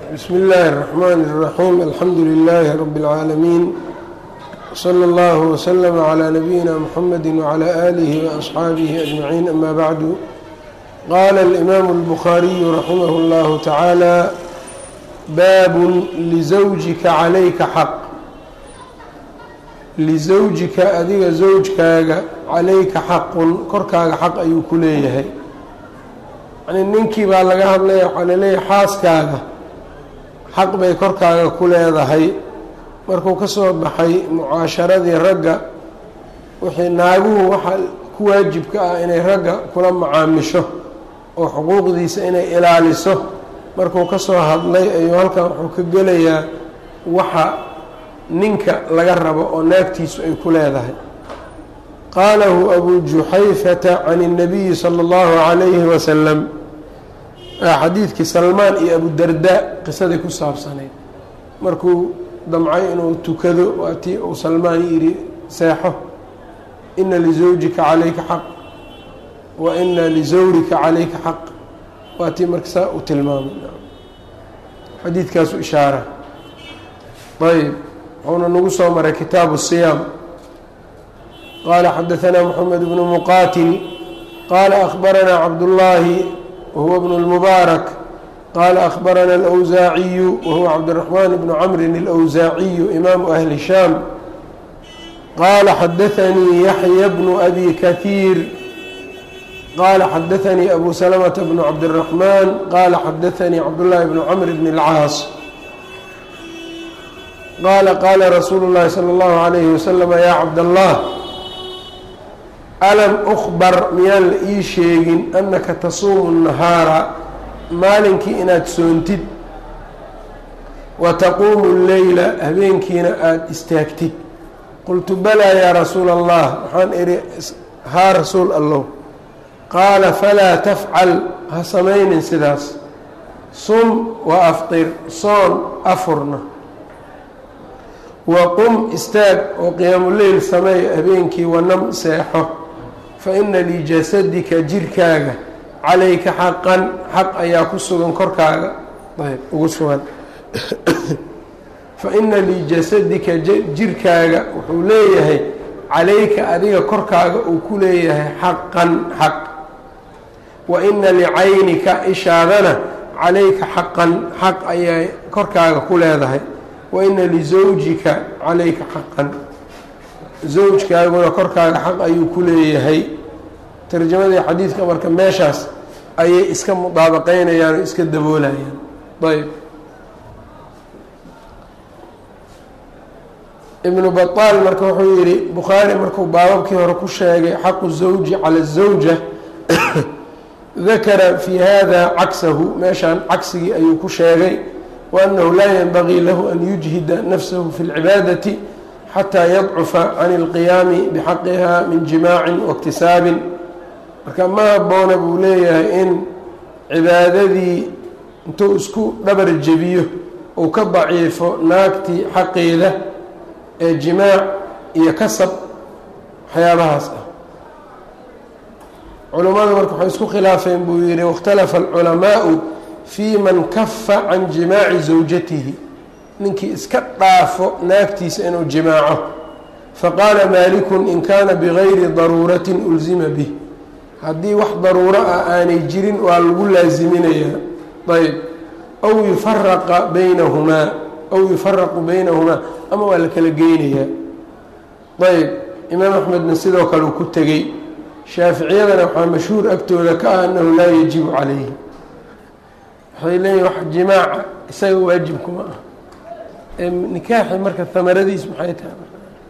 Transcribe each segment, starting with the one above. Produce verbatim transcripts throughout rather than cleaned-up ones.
بسم الله الرحمن الرحيم الحمد لله رب العالمين وصلى الله وسلم على نبينا محمد وعلى آله وأصحابه أجمعين أما بعد قال الإمام البخاري رحمه الله تعالى باب لزوجك عليك حق لزوجك أديك زوجك عليك حق كركاك حق أيو كليه يعني ننكي بالغا هدلay waxa leeyahay xaaskaaga xaq bay korkaaga ku leedahay markuu ka soo baxay mucaasharadii ragga wixii naaguhu waxa ku waajibka ah inay ragga kula macaamisho oo xuquuqdiisa inay ilaaliso markuu ka soo hadlay ayuu halkan wuxuu ka gelayaa waxa ninka laga rabo oo naagtiisu ay ku leedahay قاله أبو جحيفة عن النبي صلى الله عليه وسلم xadiidkii salmaan iyo abu dardaa qisadii ku saabsanayd markuu damcay inuu tukado waa tii uu salmaan yidhi seexo ina lizawjika calayka xaq wa ina lizawrika calayka xaq waa tii markasaa uu tilmaamay xadiidkaasu ishaara ayb wuxuuna nagu soo maray kitaabu الصiyaam qaala xadaثanaa mحamed bnu muqaatil qaala أخbaranaa cabdullaahi وهو ابن المبارك قال أخبرنا الأوزاعي وهو عبد الرحمن بن عمرو الأوزاعي إمام أهل الشام قال حدثني يحيى بن أبي كثير قال حدثني أبو سلمة بن عبد الرحمن قال حدثني عبد الله بن عمرو بن العاص قال قال رسول الله صلى الله عليه وسلم يا عبد الله alam أخbar miyaan la ii sheegin أnaka tasuumu الnahaara maalinkii inaad soontid wa taquumu الleyla habeenkiina aada istaagtid qultu balaa yaa rasuula الlah waxaan idhi haa rasuul allow qaala falaa tafcal ha samaynin sidaas sum wa afطir soon afurna wa qum istaag oo qiyaamuleyl sameey habeenkii wanam seexo faina lijasadika jirkaaga calayka xaqan xaq ayaa ku sugan korkaaga ayb ugu sugan faina lijasadika jirkaaga wuxuu leeyahay calayka adiga korkaaga uu ku leeyahay xaqan xaq wa ina licaynika ishaadana calayka xaqan xaq ayay korkaaga ku leedahay wa ina lizawjika calayka xaqan zawjkaaguna korkaaga xaq ayuu ku leeyahay tarjamadii xadiidka marka meeshaas ayay iska mudaabaqeynayaan oo iska daboolayaan ayb ibnu baطaal marka wuxuu yidhi bukhaari markuu baababkii hore ku sheegay xaqu zawji cala الزawja dakara fi hada cagsahu meeshaan cagsigii ayuu ku sheegay وأنه لا ينبغي له أن يجهد نفسه في العبادة حتى يضعف عن القيام بحقها من جماع واكتساab marka ma haboona buu leeyahay in cibaadadii intuu isku dhabar jebiyo uu ka daciifo naagtii xaqeeda ee jimaac iyo kasab waxyaabahaas ah culimmadu marka waxay isku khilaafeen buu yihi واkhtalafa الculamaءu fii man kafa can jimaaci zawjatihi ninkii iska dhaafo naagtiisa inuu jimaaco faqaala maalikun in kaana bigayri daruuratin ulzima bih haddii wax daruuro ah aanay jirin waa lagu laasiminayaa ayb aw yufaraqa baynahumaa aw yufaraqu baynahumaa ama waa la kala geynayaa ayb imaam axmedna sidoo kale uu ku tegey shaaficiyadana waxaa mashhuur agtooda ka ah annahu laa yajibu calayhi waxay leeyihin wax jimaaca isaga waajibkuma ah ee nikaaxi marka hamaradiis maxay tahay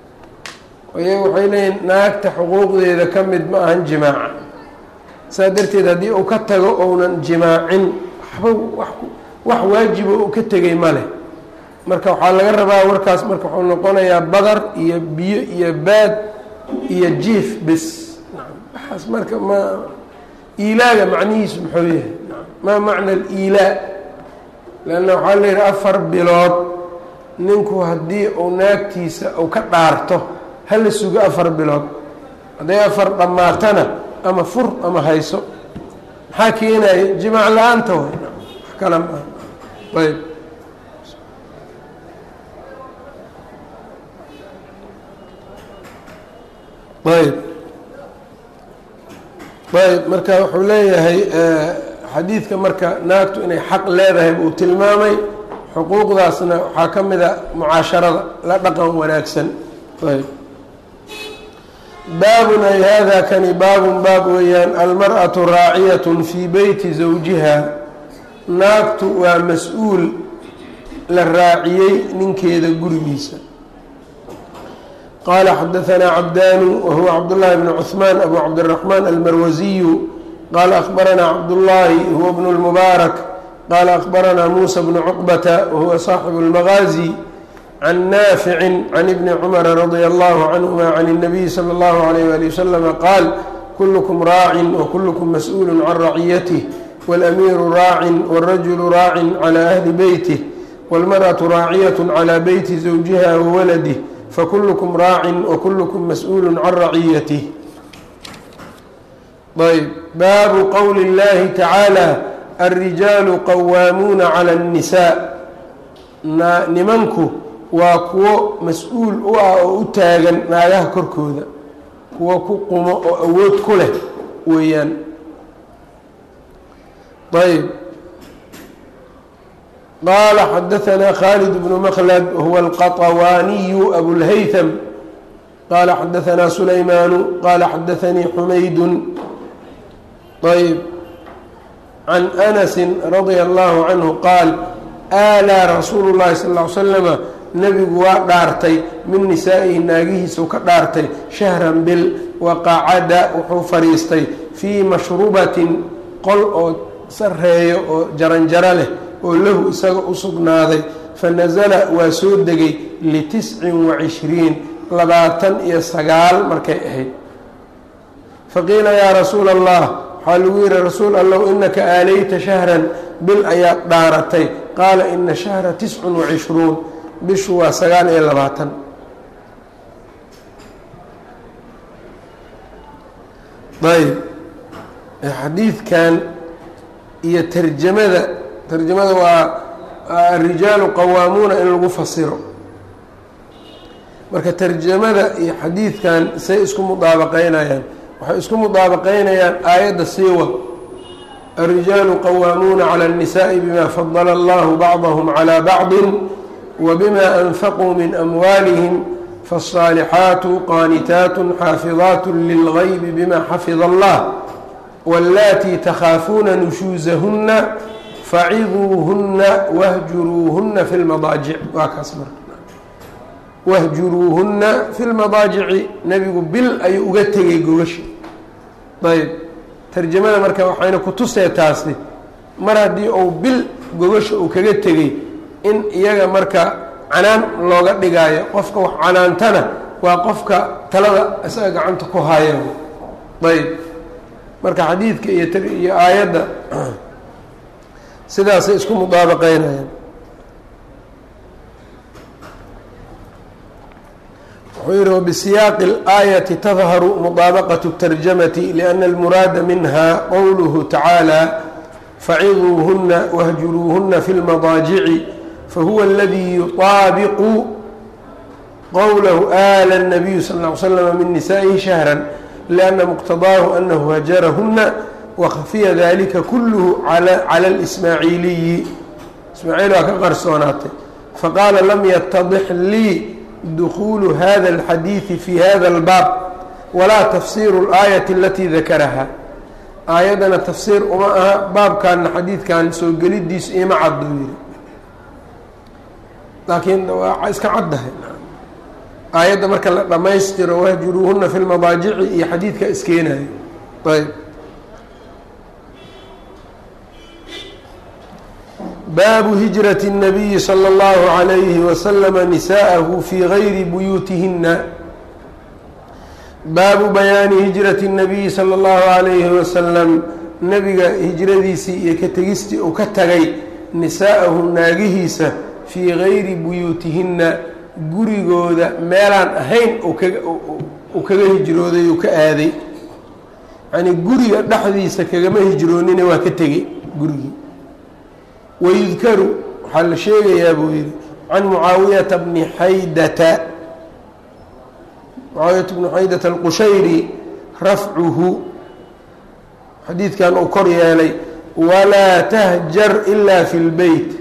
iyaga waxay leeyihin naagta xuquuqdeeda ka mid ma ahan jimaaca saa darteed haddii uu ka tago ounan jimaacin waxba wax waajibo uu ka tegay ma leh marka waxaa laga rabaa warkaas marka wuxuu noqonayaa badar iyo biyo iyo baad iyo jiif bes waxaas marka ma iilaaga macnihiisu muxuu yahay maa macna aliilaa leanna waxaa la yidhi afar bilood ninku haddii uu naagtiisa uu ka dhaarto hala sugo afar bilood hadday afar dhammaatana ama fur ama hayso maxaa keenaya jimaac la-aanta way wax kale maaha ayb ayb ayb marka wuxuu leeyahay xadiidka marka naagtu inay xaq leedahay buu tilmaamay, xuquuqdaasna waxaa ka mid a mucaasharada la dhaqan wanaagsan. ayb baabun ay hada kani baabun baab weeyaan almar'atu raaciyatun fii beyti zawjiha, naagtu waa mas-uul la raaciyey ninkeeda gurigiisa. qaala xadahanaa cabdaanu wahuwa cabdullaahi bnu cuثmaan abu cabdiraxmaan almarwasiyu qaala akhbaranaa cabdullaahi huwa bnu lmubaarak qaala akhbaranaa muusa bnu cuqbata wahuwa saaxibu اlmagaazi can naaficin can ibni cumara radia allahu canhuma can الnabiyi salى اllahu alayh wali wasalama qaal kullukum raacin wakulukum mas-uulu can raciyatih wاlamiiru raacin wاlrajulu raacin calى ahli beytih wاlmarأaةu raaciyaة calى beyti zawjiha wawaladih fakulukum raacin wakulukum mas-uulu can raciyatih. ayb baabu qowli اllahi tacaalى alrijaalu qawaamuuna calى الnisaa, nimanku waa kuwo mas-uul u ah oo u taagan naagaha korkooda, kuwo ku qumo oo awood ku leh weeyaan. ayb qaala xadahanaa khaalid bnu mklad huwa alqaطawaaniyu abulhaytham qaala xadahanaa sulaymaanu qaala xadaanii xumaydun ayb can anasi radia allahu canhu qaal aalaa rasuulu llahi sal ll ly slama, nebigu waa dhaartay min nisaa'ihi naagihiisau ka dhaartay shahran bil, waqacada wuxuu fadhiistay fii mashrubatin qol oo sareeyo oo jaranjaro leh oo lahu isaga u sugnaaday, fanasala waa soo degay litiscin wacishriin labaatan iyo sagaal markay ahayd. faqiila yaa rasuula allah, waxaa lagu yihi rasuul allow inaka aalayta shahran bil ayaad dhaaratay, qaala ina shahra tiscun wacishruun, bishu waa sagaal iyo labaatan. ayb xadiidkan iyo tarjamada tarjamada waa arijaalu qawaamuuna in lagu fasiro, marka tarjamada iyo xadiidkan say isku mudaabaqeynayaan, waxay isku mudaabaqeynayaan aayadda siiwa arijaalu qawaamuuna calى الnisaaءi bima fadala allahu bacdahum calى bacdi wbima anfaquu min amwaalihim faالصaalixaatu qaanitaat xaafidaat lilgayb bima xafida allah wاllatii takhaafuuna nushuusahuna faciduuhuna wahjuruuhuna fi lmadaajic. waa kaas marka wahjuruuhuna fi lmadaajici, nebigu bil ayuu uga tegay gogashi. ayb tarjamada marka waxayna ku tusee taasi mar haddii uu bil gogasha uu kaga tegey in iyaga marka canaan looga dhigaayo, qofka wax canaantana waa qofka talada isaga gacanta ku haya. ayb marka xadiidka iyo iyo aayadda sidaasay isku mudaabaqeynayaan. wuxuu yihi wbisiyaaqi اlآayaةi tadharu muطaabaqaة الtarjamati liأna اlmuraada minha qowluhu tacaalى faciduuhuna wahjuruuhuna fi اlmadaajici fahuwa اladii yuطaabiqu qowlahu aala الnabiyu sal اه ly slm min nisaa'ihi shahra liأna muqtadaahu anahu hajarahuna wakhafiya dalika kulluhu calى اlsmaaciiliyi. ismaaciil waa ka qarsoonaatay faqaala lam yatadix lii dukhuulu hada اlxadiidi fi hada اlbaab walaa tafsiru اlaayaةi alatii dakaraha, aayaddana tafsiir uma aha, baabkaana xadiidkan soo gelidiisu ima cad buu yihi, laakiin waa iska caddahay aayadda marka la dhammaystiro wahjuruuhuna fi lmadaajici iyo xadiidka iskeenayo. ayb baabu hijrati الnabiyi salى اllahu عalayhi waslama nisaaءahu fii gayri buyuutihina, baabu bayaani hijrati الnabiyi salى اllahu عalayhi wasalam, nebiga hijradiisii iyo ka tegistii uu ka tagay nisaa'ahu naagihiisa fii gayri buyuutihina, gurigooda meelaan ahayn uu kaga hijrooday uu ka aaday, yacnii guriga dhexdiisa kagama hijroonine waa ka tegey gurigii. wayudkaru waxaa la sheegayaa buu yihi can mucaawiyata bni xaydata mucaawiyat bnu xaydat alqushayri rafcuhu xadiidkan uu kor yeelay walaa tahjar ilaa fi lbeyt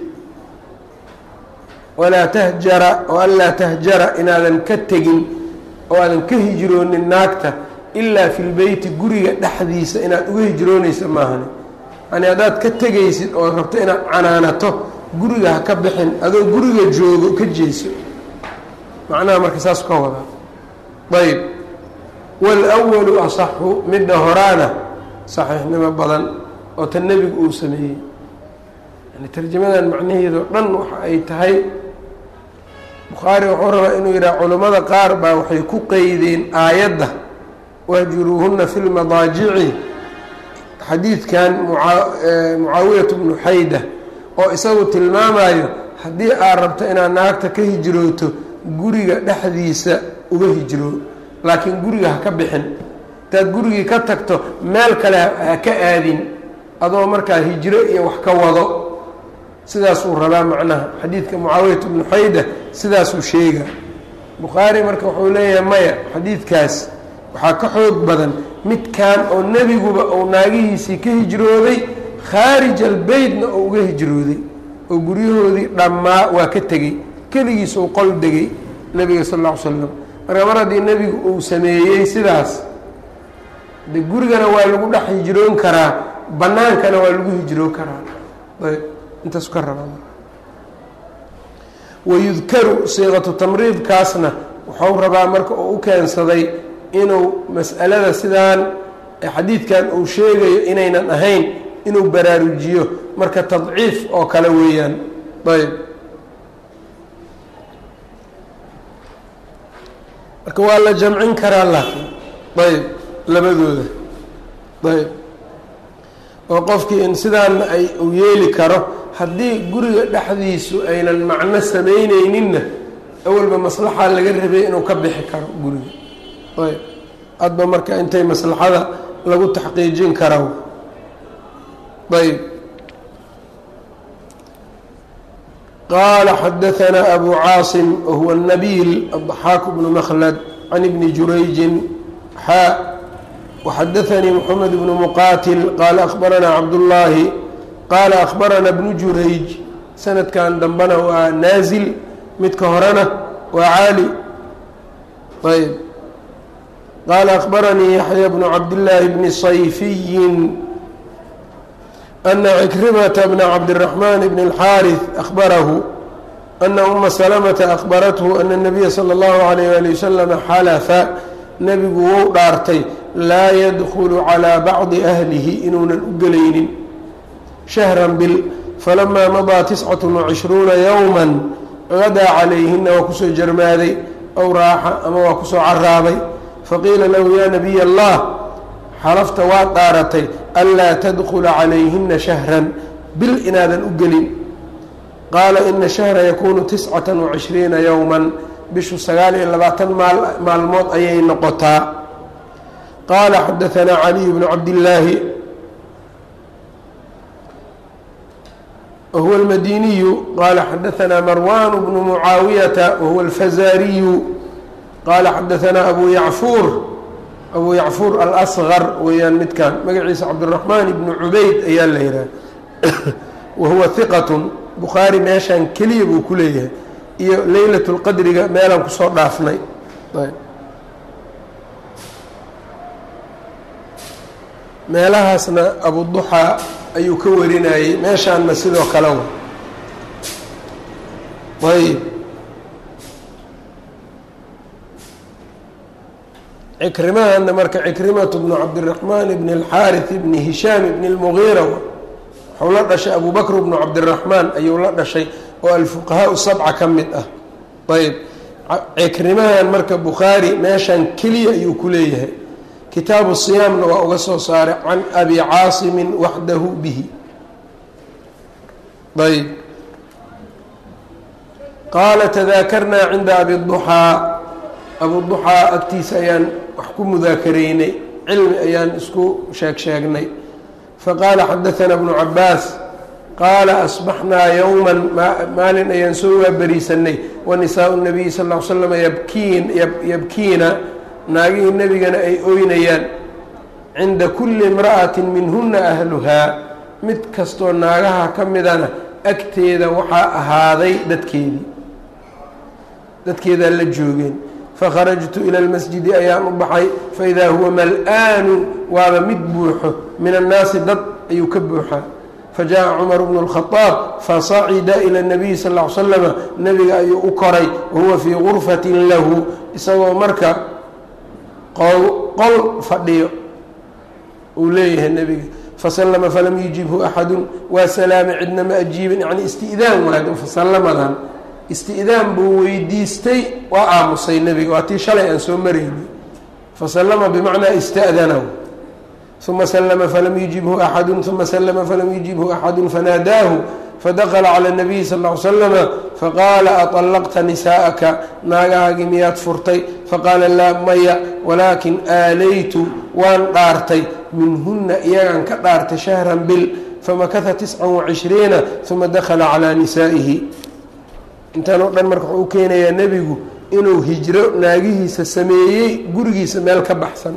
walaa tahjara oo anlaa tahjara inaadan ka tegin oo aadan ka hijroonin naagta ilaa fi lbeyti guriga dhexdiisa inaad uga hijroonaysa maahane yani haddaad ka tegaysid oo rabto inaad canaanato guriga ha ka bixin adoo guriga joogo ka jeeso macnaha marka saas ka wadaa ayb wاlأwalu asaxu midda horaana saxiixnimo badan oo ta nebigu uu sameeyey yani tarjamadan macnaheedo dhan waxa ay tahay bukhaari wuxuu rabaa inuu yidhaha culammada qaar baa waxay ku qeydeen aayadda wahjuruuhuna fi lmadaajici xadiidkan mucaawiyat bnu xayda oo isagu tilmaamayo haddii aad rabto inaad naagta ka hijrooto guriga dhexdiisa uga hijroo laakiin guriga ha ka bixin intaad gurigii ka tagto meel kale ha ka aadin adoo markaa hijro iyo wax ka wado sidaasuu rabaa macnaha xadiidka mucaawiyat bnu xayda sidaasuu sheega bukhaari marka wuxuu leeyahay maya xadiidkaas waxaa ka xoog badan midkan oo nebiguba uu naagihiisii ka hijrooday khaarij albeytna oo uga hijrooday oo guryahoodii dhammaa waa ka tegey keligiis uu qol degay nebiga sal alla ly slam marka mar haddii nebigu uu sameeyey sidaas de gurigana waa lagu dhex hijroon karaa bannaankana waa lagu hijroon karaa ayb intaasu ka rabaa wayudkaru siiqatu tamriidkaasna wuxuu rabaa marka uu u keensaday inuu mas'alada sidaan xadiidkan uu sheegayo inaynan ahayn inuu baraarujiyo marka tadciif oo kale weeyaan ayb marka waa la jamcin karaa laakiin ayb labadooda ayb oo qofkii in sidaana ay uu yeeli karo haddii guriga dhexdiisu aynan macno samaynayninna awalba maslaxaa laga rabay inuu ka bixi karo guriga ayb adba marka intay maslaxada lagu taxqiijin karo ayb qaala xadaثanaa abu caasim wahuwa الnabiil الضaxaak bnu mklad can ibni jurayjin xaa وxadaثnii mحamed bnu muqaatil qaala akhbaranaa cabdullaahi qaala akhbaranaa bnu jurayj sanadkan dambena waa naazil midka horena waa caali ayb qaala akhbaranii yaxya bnu cabdillaahi bni sayfiyin ana cikrimata bna cabdالraxmaan bn اlxaariث akhbarahu ana uma salamata akhbarathu ana الnabiya salى اllahu عalayh ali waslama xalafa nebigu wou dhaartay laa yadkulu calىa bacdi ahlihi inuunan u gelaynin shahran bil falamaa madaa tiscat wacishruuna yowma gadaa calayhina waa kusoo jarmaaday ow raaxa ama waa kusoo caraabay faqiila lahu yaa nabiy allah xalafta waad dhaaratay anlaa tadkula calayhina shahran bil inaadan u gelin qaala ina shahra yakuunu tiscata wacishriina yowma bishu sagaal iyo labaatan maal maalmood ayay noqotaa qaala xadaثanaa caliy bnu cabdillaahi wahuwa almadiniyu qaala xadaثanaa marwan bnu mucaawiyata wahuwa alfazaariyu qaala xadaثanaa abu yacfuur abu yacfuur alasgar weeyaan midkan magaciisa cabdالraxmaan ibnu cubayd ayaa la yidhaha wahuwa hiqat bukhaari meeshaan keliya buu ku leeyahay iyo leylat اlqadriga meelaan kusoo dhaafnay meelahaasna abuduxaa ayuu ka warinayey meeshaanna sidoo kale wa ayb cikrimahana marka cikrimatu bnu cabdiraxmaan bni اlxaariث bni hishaam bni اlmugiira waxuu la dhashay abu bakr bnu cabdiraxmaan ayuu la dhashay oo alfuqahaa sabca ka mid ah ayb cikrimahan marka bukhaari meeshan keliya ayuu ku leeyahay kitaabu siyaamna waa uga soo saaray can abi caasimin waxdahu bihi ayb qaala tadaakarnaa cinda abi duxaa abuduxaa agtiisa ayaan wax ku mudaakaraynay cilmi ayaan isku sheeg sheegnay faqaala xadaثanaa bnu cabaas qaala asbaxnaa yowma maalin ayaan soo waaberiisanay wanisaau الnabiyi sal ll ly slam yabkiin yabkiina naagihii nebigana ay ooynayaan cinda kulli imra'atin minhuna ahluhaa mid kastoo naagaha ka midana agteeda waxaa ahaaday dadkeedii dadkeedaa la joogeen fakharajtu ila almasjidi ayaan u baxay faidaa huwa mal-aanu waaba mid buuxo min annaasi dad ayuu ka buuxaa fajaءa cumar bnu اlkhadaab fasacida ila الnabiyi sal ll ly slama nebiga ayuu u koray wahuwa fii gurfatin lahu isagoo marka qol fadhiyo uu leeyahay nebiga faslama falam yujibhu axadu waa salaame cidna ma ajiibin yani isti'daan waad fasalamadan isti'daan buu weydiistay waa aamusay nebiga waa tii shalay aan soo marayni fasalama bimacnaa ista'danahu uma slma falam yujibhu axadu uma slma falam yujibhu axadu fanaadaahu fadakla calى الnabiyi sal ll ly slama faqaala aطalaqta nisaa'aka naagahaagii miyaad furtay faqaala laa maya walaakin aalaytu waan dhaartay minhuna iyagaan ka dhaartay shahran bil famakata tisca وacishriina uma dakla calىa nisaa'ihi intaan oo dhan marka wuxuu u keenayaa nebigu inuu hijro naagihiisa sameeyey gurigiisa meel ka baxsan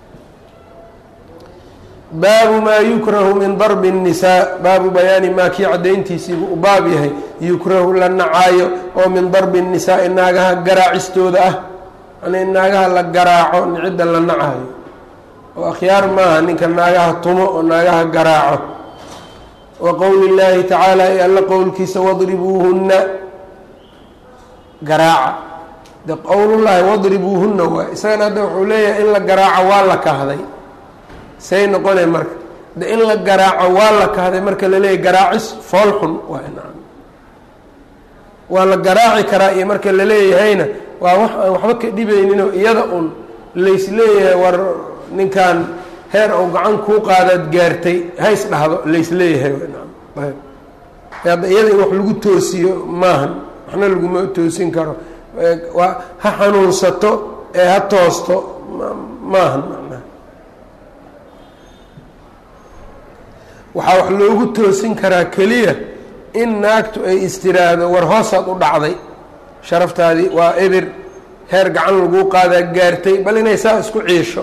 baabu maa yukrahu min darbi الnisaa baabu bayaani maa kii caddayntiisiibuu u baab yahay yukrahu la nacaayo oo min darbi الnisaa'i naagaha garaacistooda ah yani in naagaha la garaaco cidda la nacaayo oo akhyaar maaha ninka naagaha tumo oo naagaha garaaco wa qowli اllaahi tacaala ee alla qowlkiisa wadribuuhunna garaaca de qowlullaahi wadribuuhunna waay isagana hadda wuxuu leeyahay in la garaaco waa la kahday say noqonay marka de in la garaaco waa la kahday marka laleeyahy garaacis fool xun waa inaan waa la garaaci karaa iyo marka laleeyahayna waa wax aan waxba ka dhibayninoo iyada un laysleeyahay war ninkan heer ou gacan kuu qaadaad gaartay hays dhahdo laysleeyahay hadda iyada in wax lagu toosiyo maahan waxna laguma toosin karo waa ha xanuunsato ee ha toosto maahan waxaa wax loogu toosin karaa keliya in naagtu ay istiraahdo war hoosaad u dhacday sharaftaadii waa ebir heer gacan laguu qaadaa gaartay bal inay saa isku ciisho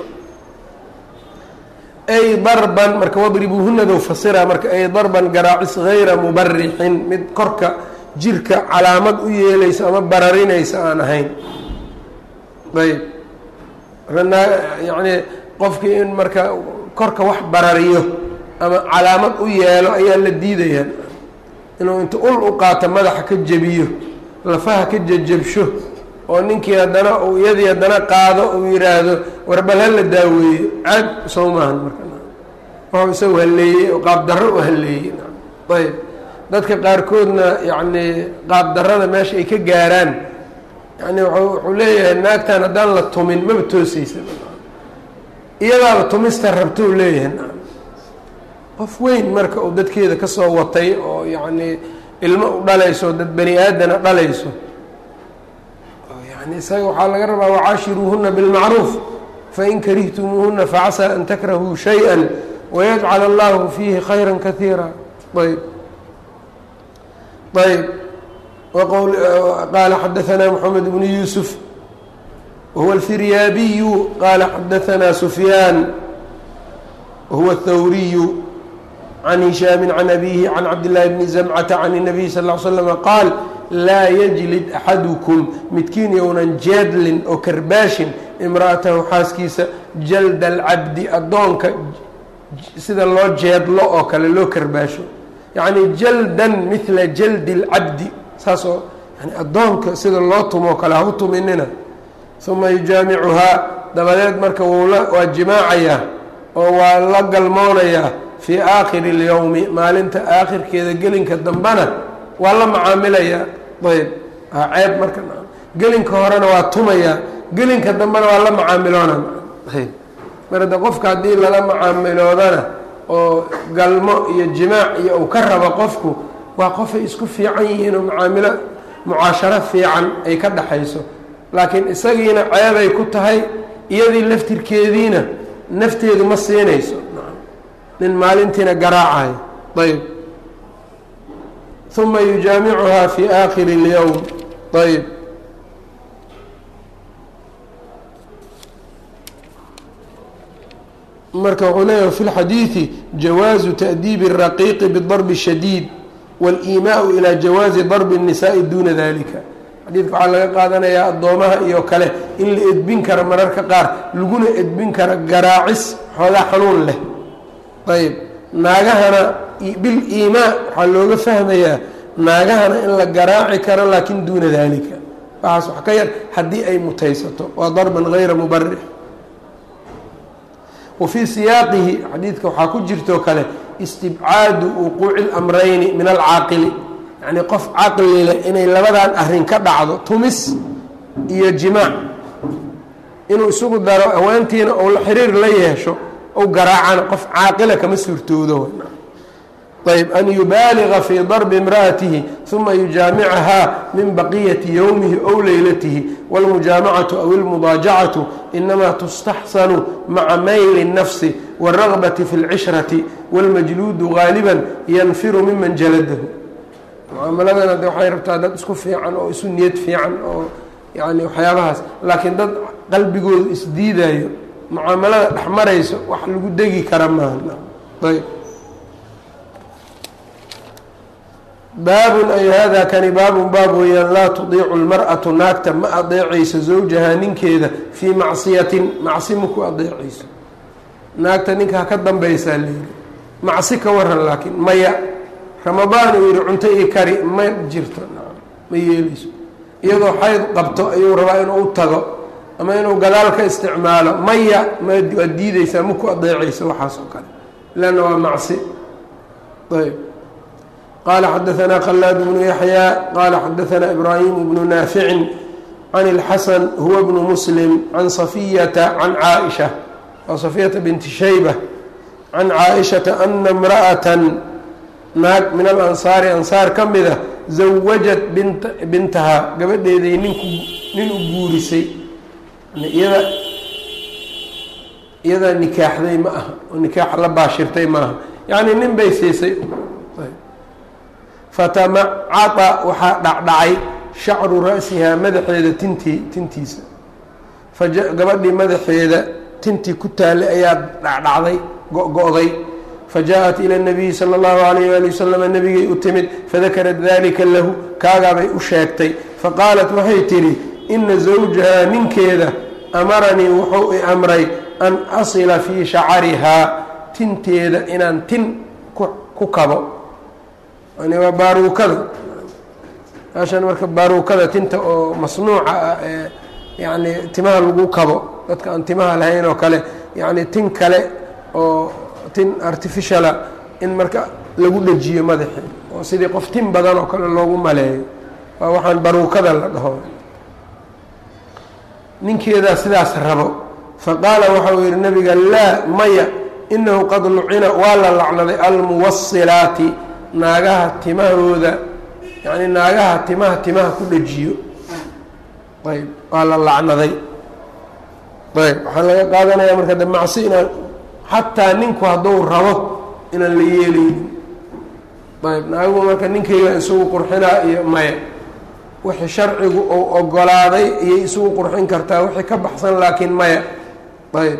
ay darban marka wadribuuhunadu fasiraa marka ay darban garaacis hayra mubarixin mid korka jirka calaamad u yeelaysa ama bararinaysa aan ahayn ayb yani qofkii in marka korka wax barariyo ama calaamad u yeelo ayaa la diidayaa inuu inta ul u qaato madaxa ka jebiyo lafaha ka jejebsho oo ninkii haddana uu iyadii haddana qaado uu yidhaahdo warbal ha la daaweeyo caad soo maahan marka wuxuu isagu halleeyey oo qaabdarro u halleeyey ayb dadka qaarkoodna yacni qaabdarrada meesha ay ka gaaraan yani wuxuu leeyahay naagtan haddaan la tumin maba toosaysa iyadaaba tumista rabtou leeyahay qof weyn marka uu dadkeeda ka soo watay oo yacni ilmo u dhalayso dad bani aadana dhalayso yani isaga waxaa laga rabaa wacaashiruuhuna bilmacruuf fain karihtumuuhuna facasaa an takrahuu shay-a wayajcal allahu fiihi khayra kaiira ayb ayb qaala xadaanaa moxamed bnu yuusuf wahuwa alfiryaabiyu qaala xadaanaa sufyaan wahuwa athawriyu can hishaami can abiihi can cabdillaahi bni zamcata can الnabiy sal ll ly slama qaal laa yajlid axadukum midkiin younan jeedlin oo karbaashin imra'atahu xaaskiisa jalda alcabdi addoonka sida loo jeedlo oo kale loo karbaasho yacni jaldan midla jaldi اlcabdi saas oo yani addoonka sida loo tumoo kale ha u tuminina uma yujaamicuhaa dabadeed marka wula waa jimaacayaa oo waa la galmoonayaa fii aakhiri اlyowmi maalinta aakhirkeeda gelinka dambena waa la macaamilayaa ayb ceeb marka gelinka horena waa tumayaa gelinka dambena waa la macaamiloona ayb marada qofka haddii lala macaamiloodana oo galmo iyo jimaac iyo uu ka rabo qofku waa qofay isku fiican yihiin oo macaamilo mucaasharo fiican ay ka dhaxayso laakiin isagiina ceebay ku tahay iyadii laftirkeediina nafteedu ma siinayso nin maalintiina garaacayo ayb uma yujaamicuhaa fii aakhiri اlyowm ayb marka wuxuu leeyahay fi lxadiidi jawaazu ta'diibi الraqiiqi bidarbi الshadiid wاliimaau ilaa jawaazi darbi الnisaa'i duuna dalika. xadiidka waxaa laga qaadanayaa addoomaha iyo kale in la edbin karo mararka qaar laguna edbin karo garaacis xoogaa xanuun leh. ayb naagahana biliimaa waxaa looga fahmayaa naagahana in la garaaci karo laakin duuna dalika waxaas wax ka yar haddii ay mutaysato waa darban gayra mubarix. wa fii siyaaqihi xadiidka waxaa ku jirtoo kale istibcaadu wuquuci اlamrayni min alcaaqili, yacni qof caqli leh inay labadan arrin ka dhacdo tumis iyo jimaac inuu isugu daro haweentiina ou la xiriir la yeesho ou garaacana qof caaqila kama suurtoodo. ayb an yubaaliga fii darbi imra'atihi uma yujaamicahaa min baqiyati yowmihi ow leylatihi wاlmujaamacatu aw اlmudaajacatu inamaa tustaxsanu maca mayli الnafsi wالragbati fi اlcishrati wاlmajluudu gaaliba yanfiru miman jaladahu. mucaamaladana de waxay rabtaa dad isku fiican oo isu niyad fiican oo yani waxyaabahaas, laakiin dad qalbigoodu isdiidayo mucaamalada dhex marayso wax lagu degi kara maaha. ayb baabun ay hada kani baabun baab weeyaan laa tudiicu lmar'atu naagta ma adeecayso zawjaha ninkeeda fii macsiyatin macsi maku adeecayso. naagta ninka ha ka dambaysaa layidhi macsi ka waran laakiin maya ramadaan uu yidhi cunto ii kari ma jirto ma yeelayso. iyadoo xayd qabto ayuu rabaa inuu u tago ama inuu gadaal ka isticmaalo maya mawaad diideysaa maku adeecayso waxaas oo kale lanna waa macsi. ayb qala xadaثna khلاad بن yaحyى qala xadaثna إbrahim بن naafic can الxasan huwa bnu mslim can صafiyata can caaئiشha waa صafiyata binti shayba can caaئiشhaةa ana اmraأaة naag min alansaari ansaar ka mida zawajat bintahaa gabadheeday ninku nin u guurisay iyada iyadaa nikaaxday ma aha oo nikaax la baashirtay maaha yacni nin bay siisay. fatamacata waxaa dhacdhacay shacru ra'sihaa madaxeeda tintii tintiisa gabadhii madaxeeda tintii ku taallay ayaa dhacdhacday go-go-day fajaءat ilى الnabiyi salى اllahu alayh ali wasalam nabigay u timid fadakarat dalika lahu kaagaabay u sheegtay faqaalat waxay tidhi ina zawjahaa ninkeeda amaranii wuxuu i amray an asila fii shacarihaa tinteeda inaan tin ku kabo. yani waa baaruukada meeshan marka baaruukada tinta oo masnuuca ah ee yani timaha lagu kabo dadka aan timaha lahayn oo kale yani tin kale oo tin artificiala in marka lagu dhajiyo madaxii oo sidii qof tin badan oo kale loogu maleeyo waa waxaan baruukada la dhaho. ninkeedaa sidaas rabo faqaala waxau yihi nabiga laa maya inahu qad lucina waa la lacnaday almuwasilaati naagaha timahooda yani naagaha timaha timaha ku dhajiyo. ayb waa la lacnaday. ayb waxaa laga qaadanayaa marka de macsi inaan xataa ninku hadduu rabo inaan la yeelaynin. ayb naagu marka ninkayga isugu qurxinaa iyo maya wixii sharcigu ou ogolaaday iyay isugu qurxin kartaa wixii ka baxsan laakiin maya. ayb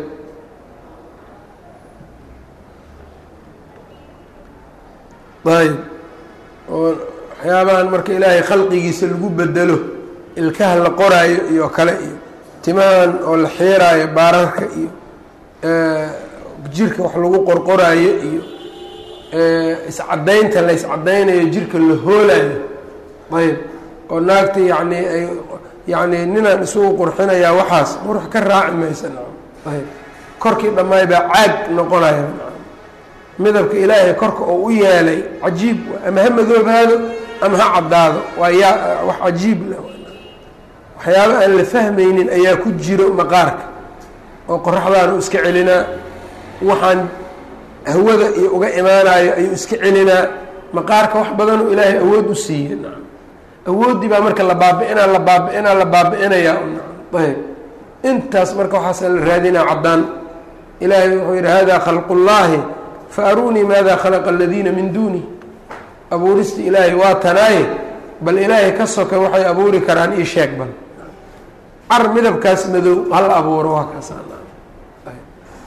ayb oo waxyaabahan marka ilaahay khalqigiisa lagu bedelo ilkaha la qoraayo iyo kale iyo timahan oo la xiiraayo baararka iyo jirka wax lagu qorqoraayo iyo iscadaynta la iscadaynayo jirka la hoolayo. ayb oo naagta yani ay yani ninaan isugu qurxinayaa waxaas qurux ka raaci maysa. ayb korkii dhammaay baa caag noqonaya midabka ilaahay korka oo u yeelay cajiib ama ha madoobaado ama ha caddaado waa yaa wax cajiib leh waxyaaba aan la fahmaynin ayaa ku jiro maqaarka oo qoraxdaanu iska celinaa waxaan hawada iyo uga imaanayo ayuu iska celinaa maqaarka wax badanoo ilaahay awood u siiyey. awooddii baa marka la baabi'inaa la baabi'inaa la baabi'inayaa. ayb intaas marka waxaasa la raadinaa caddaan. ilaahay wuxuu yidhi hada khalqullaahi faarunii maada khalaqa aladiina min duuni. abuurista ilaahay waa tanaaye bal ilaahay ka soka waxay abuuri karaan ii sheeg bal car midabkaas madow hal abuuro waa kaas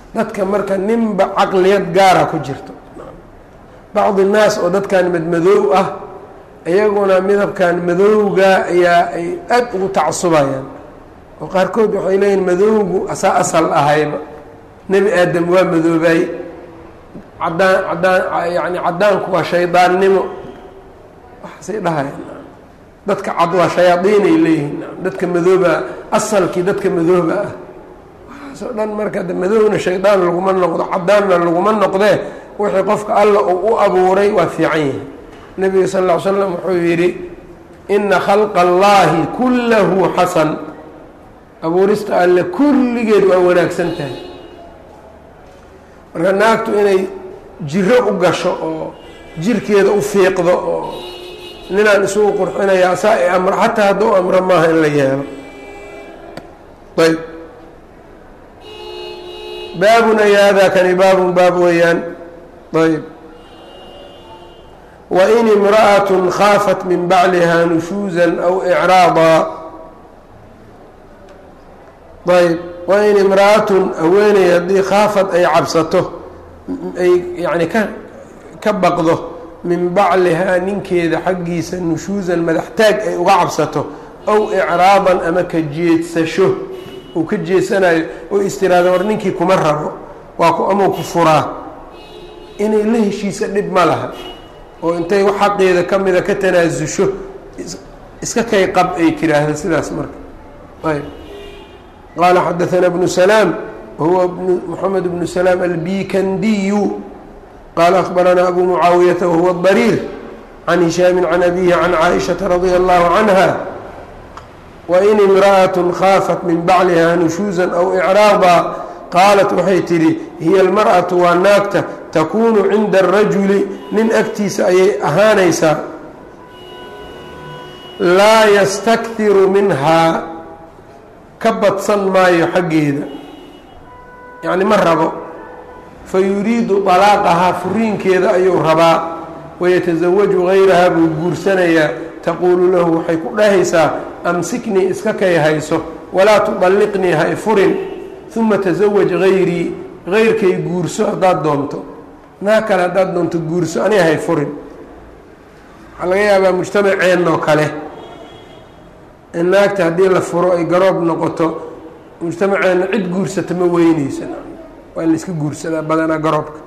dadka marka ninba caqliyad gaara ku jirto bacdi الnaas oo dadkan madmadoow ah iyaguna midabkan madowga ayaa ay aad ugu tacasubayaan oo qaarkood waxay leeyihin madowgu asaa asal ahayba nebi aadam waa madoobay cadaan cadaan yani caddaanku waa shaydaannimo waxaasay dhahayaan dadka cad waa shayaadiinay leeyihiin dadka madooba asalkii dadka madooba ah waxaas oo dhan marka madowna shaydaan laguma noqdo caddaanna laguma noqdee wixii qofka alla uu u abuuray waa fiican yahay nebiga sal lla ly slam wuxuu yidhi ina khalqa allaahi kullahu xasan abuurista alle kulligeed waa wanaagsan tahay marka naagtu inay jiro u gasho oo jirkeeda u fiiqdo oo ninaan isugu qurxinayaa saa i amro xataa hadduu amro maaha in la yeelo ayb baabun ay haadaa kani baabun baab weeyaan ayb wain imra'at khaafat min bacliha nushuuza aw icraadaa ayb wain imra'atun haweeney haddii khaafad ay cabsato ay yani ka ka baqdo min baclihaa ninkeeda xaggiisa nushuusan madaxtaag ay uga cabsato aw icraadan ama ka jeedsasho uu ka jeedsanayo oo istiraada war ninkii kuma rabo waa ku amau ku furaa inay la heshiisa dhib ma laha oo intay wax xaqeeda ka mida ka tanaasusho iska kay qab ay tiraahda sidaas marka ayb qaala xadaثana bnu salaam wahuwa moxamed bnu salaam albikandiyu qaala akhbaranaa abu mucaawiyata wahuwa dariir can hishaami can abihi can caaishaةa radia allahu canha wain imra'aة khaafat min bacliha nushuuza aw icraadaa qaalat waxay tidhi hiya almar'atu waa naagta takuunu cinda arajuli nin agtiisa ayay ahaanaysaa laa yastakhiru minhaa ka badsan maayo xaggeeda yacni ma rabo fa yuriidu طalaaqahaa furiinkeeda ayuu rabaa wayatasawaju gayrahaa buu guursanayaa taquulu lahu waxay ku dhahaysaa amsiknii iska kay hayso walaa tudalliqnii hay furin uma tasawaj gayrii gayrkay guurso haddaad doonto naa kale haddaad doonto guurso aniga hay furin waxaa laga yaabaa mujtamaceenoo kale in naagta haddii la furo ay garoob noqoto mujtamaceenna cid guursata ma weyneysa waa in la iska guursadaa badanaa garoobka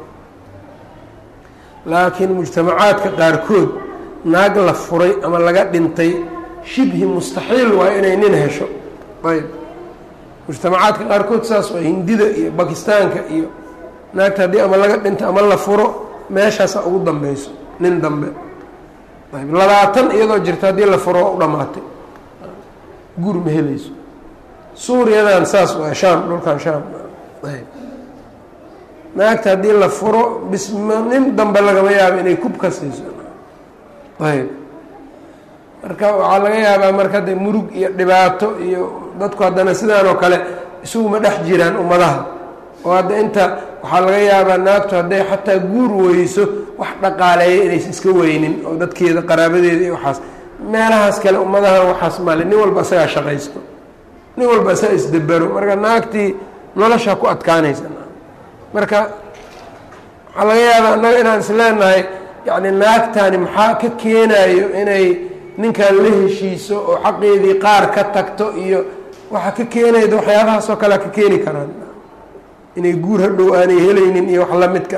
laakiin mujtamacaadka qaarkood naag la furay ama laga dhintay shibhi mustaxiil waa inay nin hesho ayb mujtamacaadka qaarkood saas waa hindida iyo bakistaanka iyo naagta haddii ama laga dhinto ama la furo meeshaasa ugu dambeyso nin dambe ayb labaatan iyadoo jirta haddii la furo waa u dhammaatay guur ma helayso suuriyadan saas waa shaam dhulkan shaam ayb naagta haddii la furo bisma nin dambe lagama yaabo inay kub ka siiso ayb marka waxaa laga yaabaa marka de murug iyo dhibaato iyo dadku haddana sidaan oo kale isuguma dhex jiraan ummadaha oo hadda inta waxaa laga yaabaa naagtu hadday xataa guur weyso wax dhaqaaleeya inaysa iska weynin oo dadkeeda qaraabadeeda iyo waxaas meelahaas kale ummadahan waxaas male nin walba isagaa shaqaysto nin walba isaga isdabero marka naagtii noloshaa ku adkaanaysa marka waxaa laga yaabaa annaga inaan is leenahay yacni naagtani maxaa ka keenayo inay ninkan la heshiiso oo xaqeedii qaar ka tagto iyo waxaa ka keenayda waxyaabahaas oo kalea ka keeni karaan inay guur hadhow aanay helaynin iyo wax lamidka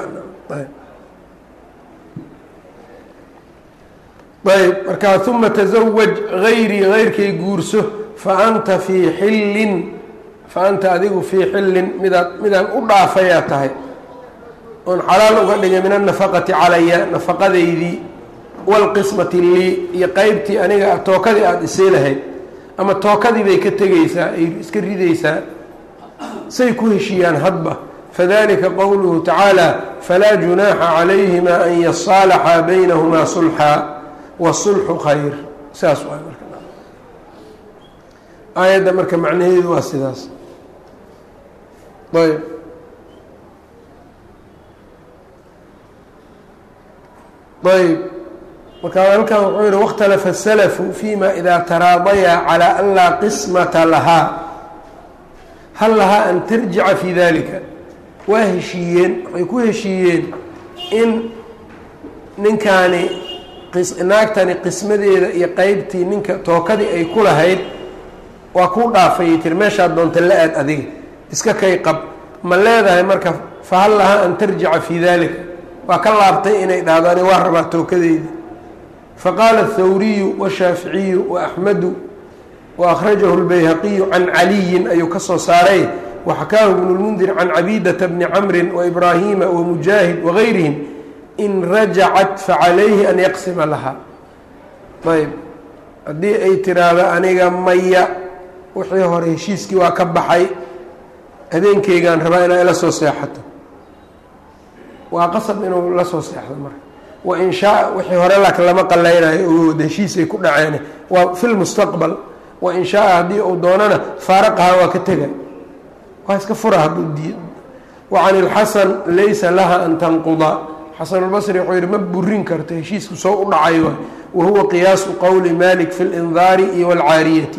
ayb markaa uma tasawaj gayrii gayrkay guurso fa anta fii xillin fa anta adigu fii xillin midaad midaan u dhaafayaa tahay oon xalaal uga dhigay min annafaqati calaya nafaqadeydii walqismati lii iyo qeybtii aniga tookadii aada isii lahayd ama tookadii bay ka tegaysaa ay iska ridaysaa say ku heshiiyaan hadba fadalika qowluhu tacaala falaa junaaxa calayhima an yasaalaxaa baynahumaa sulxaa wasulxu khayr saas waay marka aayadda marka macnaheedu waa sidaas ayb ayb markaa halkan wuxuu yihi wاkhtalafa الsalafu fيma إida taraadaya calى an laa qismata lahaa hal lahaa an tarjica fii dalika waa heshiiyeen waxay ku heshiiyeen in ninkaani naagtani qismadeeda iyo qeybtii ninka tookadii ay ku lahayd waa kuu dhaafayay tiri meeshaad doonta la aad adiga iska kay qab ma leedahay marka fahal lahaa an tarjica fii dalika waa ka laabtay inay dhahdo ani waa rabaa tookadeyda faqaala athawriyu washaaficiyu waaxmedu waأkhrajahu اlbayhaqiyu can caliyin ayuu ka soo saaray waxakaahu ibnu lmundir can cabidata bni camrin waibraahima wamujaahid wagayrihim in rajacat facalayhi an yaqsima lahaa. ayb haddii ay tiraahdo aniga maya wixii hore heshiiskii waa ka baxay habeenkeygaan rabaa inaa ila soo seexato waa qasab inuu la soo seexdo marka wain shaa wixii hore lak lama qalaynayo oo heshiisay ku dhaceen waa fi lmustaqbal wain shaaa haddii uu doonana faaraqaha waa ka tega waa iska fura hadduu diido. wacan ilxasan laysa laha an tanquda xasanulbasri wuxuu yihi ma burin karto heshiisku soo u dhacay waay wahuwa qiyaasu qowli malik fi lindaari iyo walcaariyati.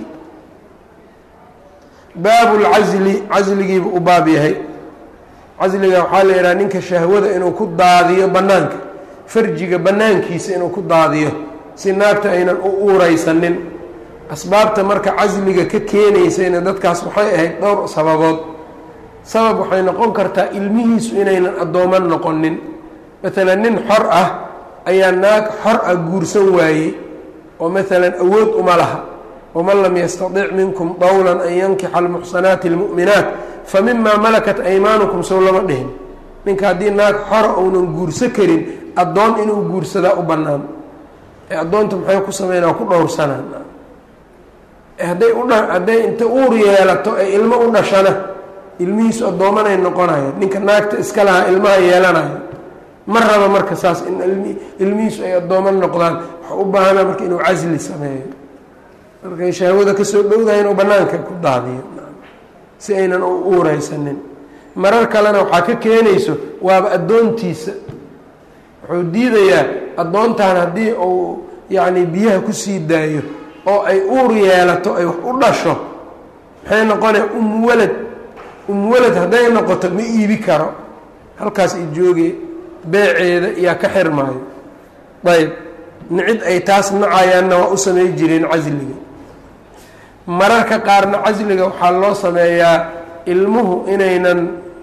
baabu lcasli casligiiba u baab yahay. casliga waxaa la yidhaha ninka shahwada inuu ku daadiyo banaanka farjiga banaankiisa inuu ku daadiyo si naagta aynan u uuraysanin. asbaabta marka casliga ka keenaysayna dadkaas waxay ahayd dhowr sababood. sabab waxay noqon kartaa ilmihiisu inaynan addooman noqonin. maalan nin xor ah ayaa naag xor ah guursan waayey oo maalan awood uma laha waman lam yastadic minkum dawlan an yankixa almuxsanaati almu'minaat fa mimaa malakat aymaanukum sow lama dhihin. ninka haddii naag xora uunan guurso karin addoon inuu guursadaa u bannaan ee addoonta maxay ku sameynaa ku dhowrsanaan hadday udha hadday inta uur yeelato ay ilmo u dhashana ilmihiisu addoomanay noqonayaan. ninka naagta iska lahaa ilmaha yeelanayo ma raba marka saas in ilmihiisu ay addooman noqdaan waxa u baahanaa marka inuu casli sameeyo markay shahwada kasoo dhowdahay inuu banaanka ku daadiyo si aynan u uuraysanin. marar kalena waxaa ka keenayso waaba addoontiisa wuxuu diidayaa addoontan haddii uu yacni biyaha kusii daayo oo ay uur yeelato ay wax u dhasho maxay noqonaya umwalad umwalad hadday noqoto ma iibi karo halkaas i jooge beeceeda iyaa ka xirmaayo. ayb nicid ay taas nacayaanna waa u samey jireen casliga. mararka qaarna casliga waxaa loo sameeyaa ilmuhu inaynan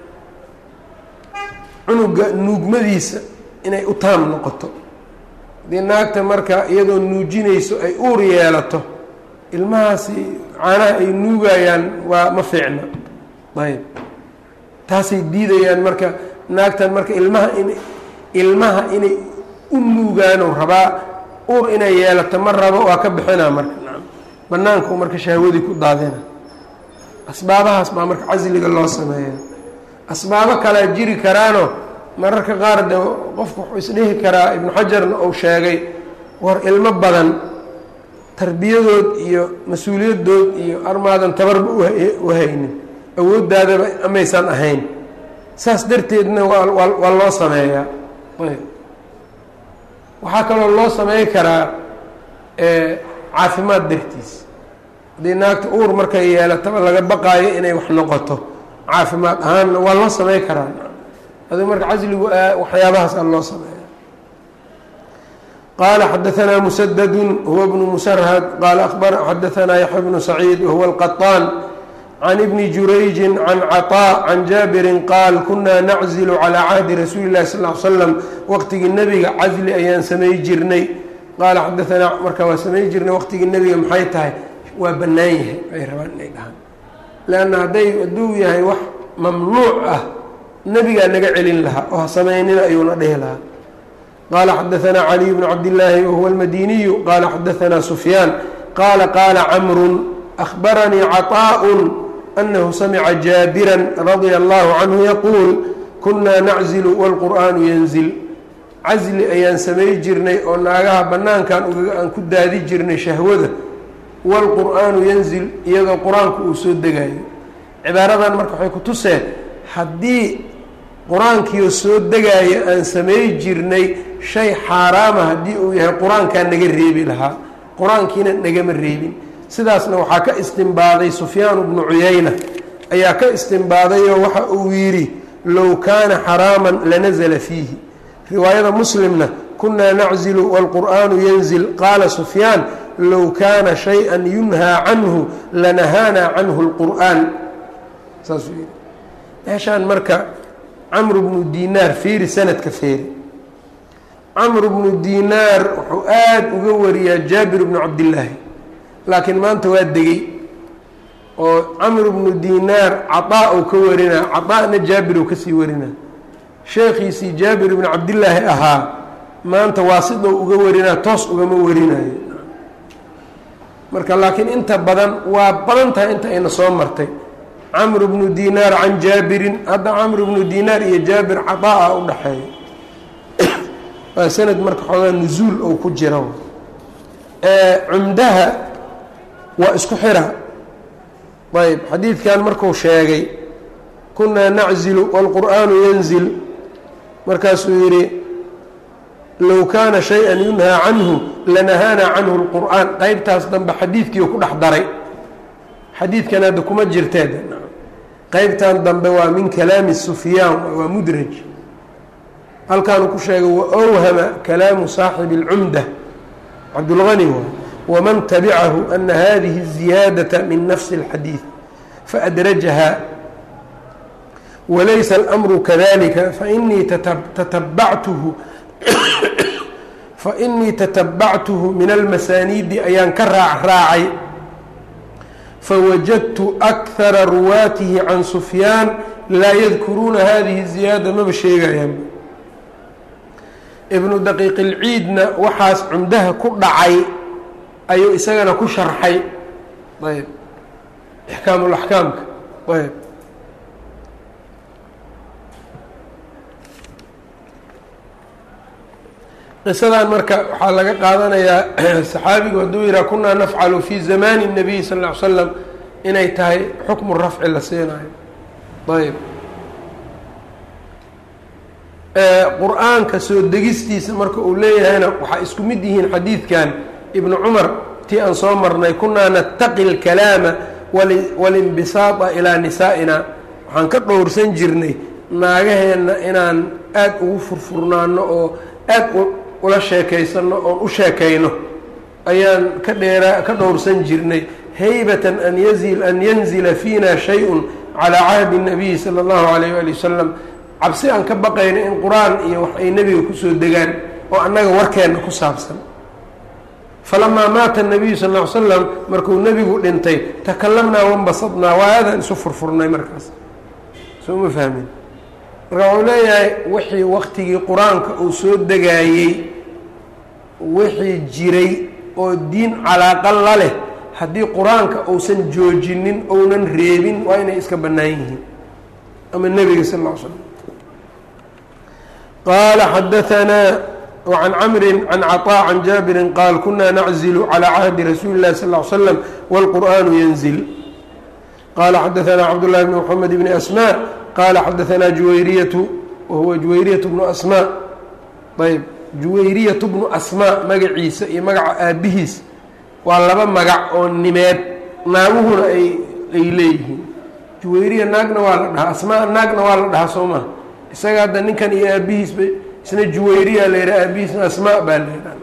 cunuga nuugmadiisa inay u taam noqoto. haddii naagta marka iyadoo nuujinayso ay uur yeelato ilmahaasi caanaha ay nuugayaan waa ma fiicna. ayb taasay diidayaan marka naagtan marka ilmaha in ilmaha inay u nuugaanu rabaa uur inay yeelato ma rabo waa ka bixinaa marka banaanku marka shahwadii ku daadina. asbaabahaas baa marka casliga loo sameeya. asbaabo kalea jiri karaano mararka qaar de qofku wuxuu isdhihi karaa ibnu xajarna uu sheegay war ilmo badan tarbiyadood iyo mas-uuliyadood iyo armaadan tabarba u haynin awooddaadaba amaysan ahayn saas darteedna waa waa loo sameeyaa. ayb waxaa kaloo loo samey karaa caafimaad dartiis haddii naagta uur markay yeelataba laga baqaayo inay wax noqoto caafimaad ahaanna waa loo samey karaa. adi marka casligu waxyaabahaas a loo sameeya. qaala xadaanaa musadadu huwa bnu musarhad qaala xadaanaa yaxya bnu saciid wahuwa alqaطaan can ibni jurayji can caطaa can jaabirin qaal kunaa naczilu calىa cahdi rasuuli اlahi sal ly slam waqtigii nebiga casli ayaan samey jirnay. qaala xadaanaa marka waa samey jirnay waqtigii nebiga maxay tahay waa bannaan yahay ay rabaan inay dhahaan leanna hadday hadduu yahay wax mamnuuc ah nebigaa naga celin lahaa oo ha samaynina ayuuna dhehi lahaa. qaala xadaanaa caliy bnu cabdillaahi wahuwa almadiniyu qaala xadaanaa sufyaan qaala qaala camrun ahbaranii caطaaء anahu samica jaabiran radia allahu canhu yaquul kunaa naczilu wاlqur'aanu yanzil. casli ayaan samey jirnay oo naagaha banaankan aan ku daadi jirnay shahwada wاlqur'aanu yanzil iyadoo qur-aanku uu soo degayo. cibaaradan marka waxay ku tuseen haddii qur-aankiio soo degaayo aan samey jirnay shay xaaraama haddii uu yahay qur-aankaa naga reebi lahaa qur-aankiina nagama reebin. sidaasna waxaa ka istimbaaday sufyaan bnu cuyayna ayaa ka istimbaadayoo waxa uu yidhi low kaana xaraama lanazla fiihi. riwaayada muslimna kunaa naczilu wاlqur'aanu yanzil qaala sufyaan low kaana shayئa yunhaa canhu lanahaana canhu اlqur'aan. saasuu yihi meeshaan marka camr bnu dinaar feeri sanadka feeri. camr bnu dinaar wuxuu aada uga wariyaa jaabir bnu cabdillaahi, laakiin maanta waa degey oo camr bnu dinaar caطaa ou ka warinaa, caطaana jaabir ou kasii warinaa. sheekhiisii jaabir bnu cabdillaahi ahaa maanta waasidou uga warinaa, toos ugama warinayo. marka laakiin inta badan waa badan tahay inta ayna soo martay. camr bnu dinaar can jaabirin, hadda camr bnu dinaar iyo jaabir caطaa u dhaxeeya, waa sanad marka xoogaa nusuul ou ku jira. cumdaha waa isku xira. ayb xadiidkan marku sheegay kunaa naczilu wاlqur'aanu yanzil, markaasuu yihi low kaana shayئa yunhaa canhu lanahaana canhu اlqur'aan. qeybtaas dambe xadiidkiiu ku dhex daray, xadiidkan hadda kuma jirteed. qeybtan dambe waa min kalaami sufyaan, waa mudraj. halkaanu ku sheegay waawhama kalaamu saaxibi اlcumda cabdulgani waay waman tabicahu ana hadihi الziyaadaةa min nafsi اlxadiid faadrajaha walaysa اlأmru kadalika fainii tatabactuhu fainii tatabactuhu min almasaaniidi ayaan ka raac raacay fawajadtu أkhara ruwaatihi can sufyaan laa yadkuruuna hadihi الziyaada, maba sheegayaan. ibnu daqiiq ilciidna waxaas cumdaha ku dhacay ayuu isagana ku sharxay. ayb ixkaamulaxkaamka. ayb qisadan marka waxaa laga qaadanayaa saxaabigu hadduu yihaha kunaa nafcalu fi zamani الnabiy sal ll ly slam inay tahay xukmu rafci la siinayo. ayb qur-aanka soo degistiisa marka uu leeyahayna waxaa isku mid yihiin xadiidkan ibnu cumar tii aan soo marnay kunaa nataqi اlkalaama walinbisaada ilaa nisaa'ina, waxaan ka dhowrsan jirnay naagaheenna inaan aada ugu furfurnaano oo aad ula sheekaysano oon u sheekayno ayaan ka dheeraa ka dhowrsan jirnay. haybatan an yazil an yanzila fiina shay-un calaa cahdi الnabiyi salى اllahu alayh ali wasalam, cabsi aan ka baqayno in qur-aan iyo wax ay nebiga kusoo degaan oo annaga warkeenna ku saabsan. falamaa maata الnabiyu sal ll ly slam, markuu nebigu dhintay takalamnaa wanbasadnaa, waa aadaan isu furfurnay markaas. soo ma fahmin? marka wuxuu leeyahay wixii waktigii qur-aanka uu soo degaayey wixii jiray oo diin calaaqa la leh, haddii qur-aanka uusan joojinin ounan reebin waa inay iska bannaan yihiin, ama nebiga sal ll ly slam. qaala xadaanaa وعن cمr عن cطاء عن jاaبر qاal kuna نعزل عlى cهdi رasuuل الlahi صلى اه عليه وسلم والqرآن ينزل. qال xdثnا cبدالله بن محمد بن أسmاء qال xdثnا جuwayryة وhuوa جuwayryة بن أسmاء. ayb juwayryة بن أسmاء magaciisa iyo magaca aabihiis waa laba magac oo nimeed, naaguhuna ay ay leeyihiin. juwayriya naagna waa la dhahaa, asmاء naagna waa la dhahaa soo maa. isaga hadda ninkan iyo aabihiis ba isna juwayriya la yidhaha, aabihiisna asmaa baa la yidhaha.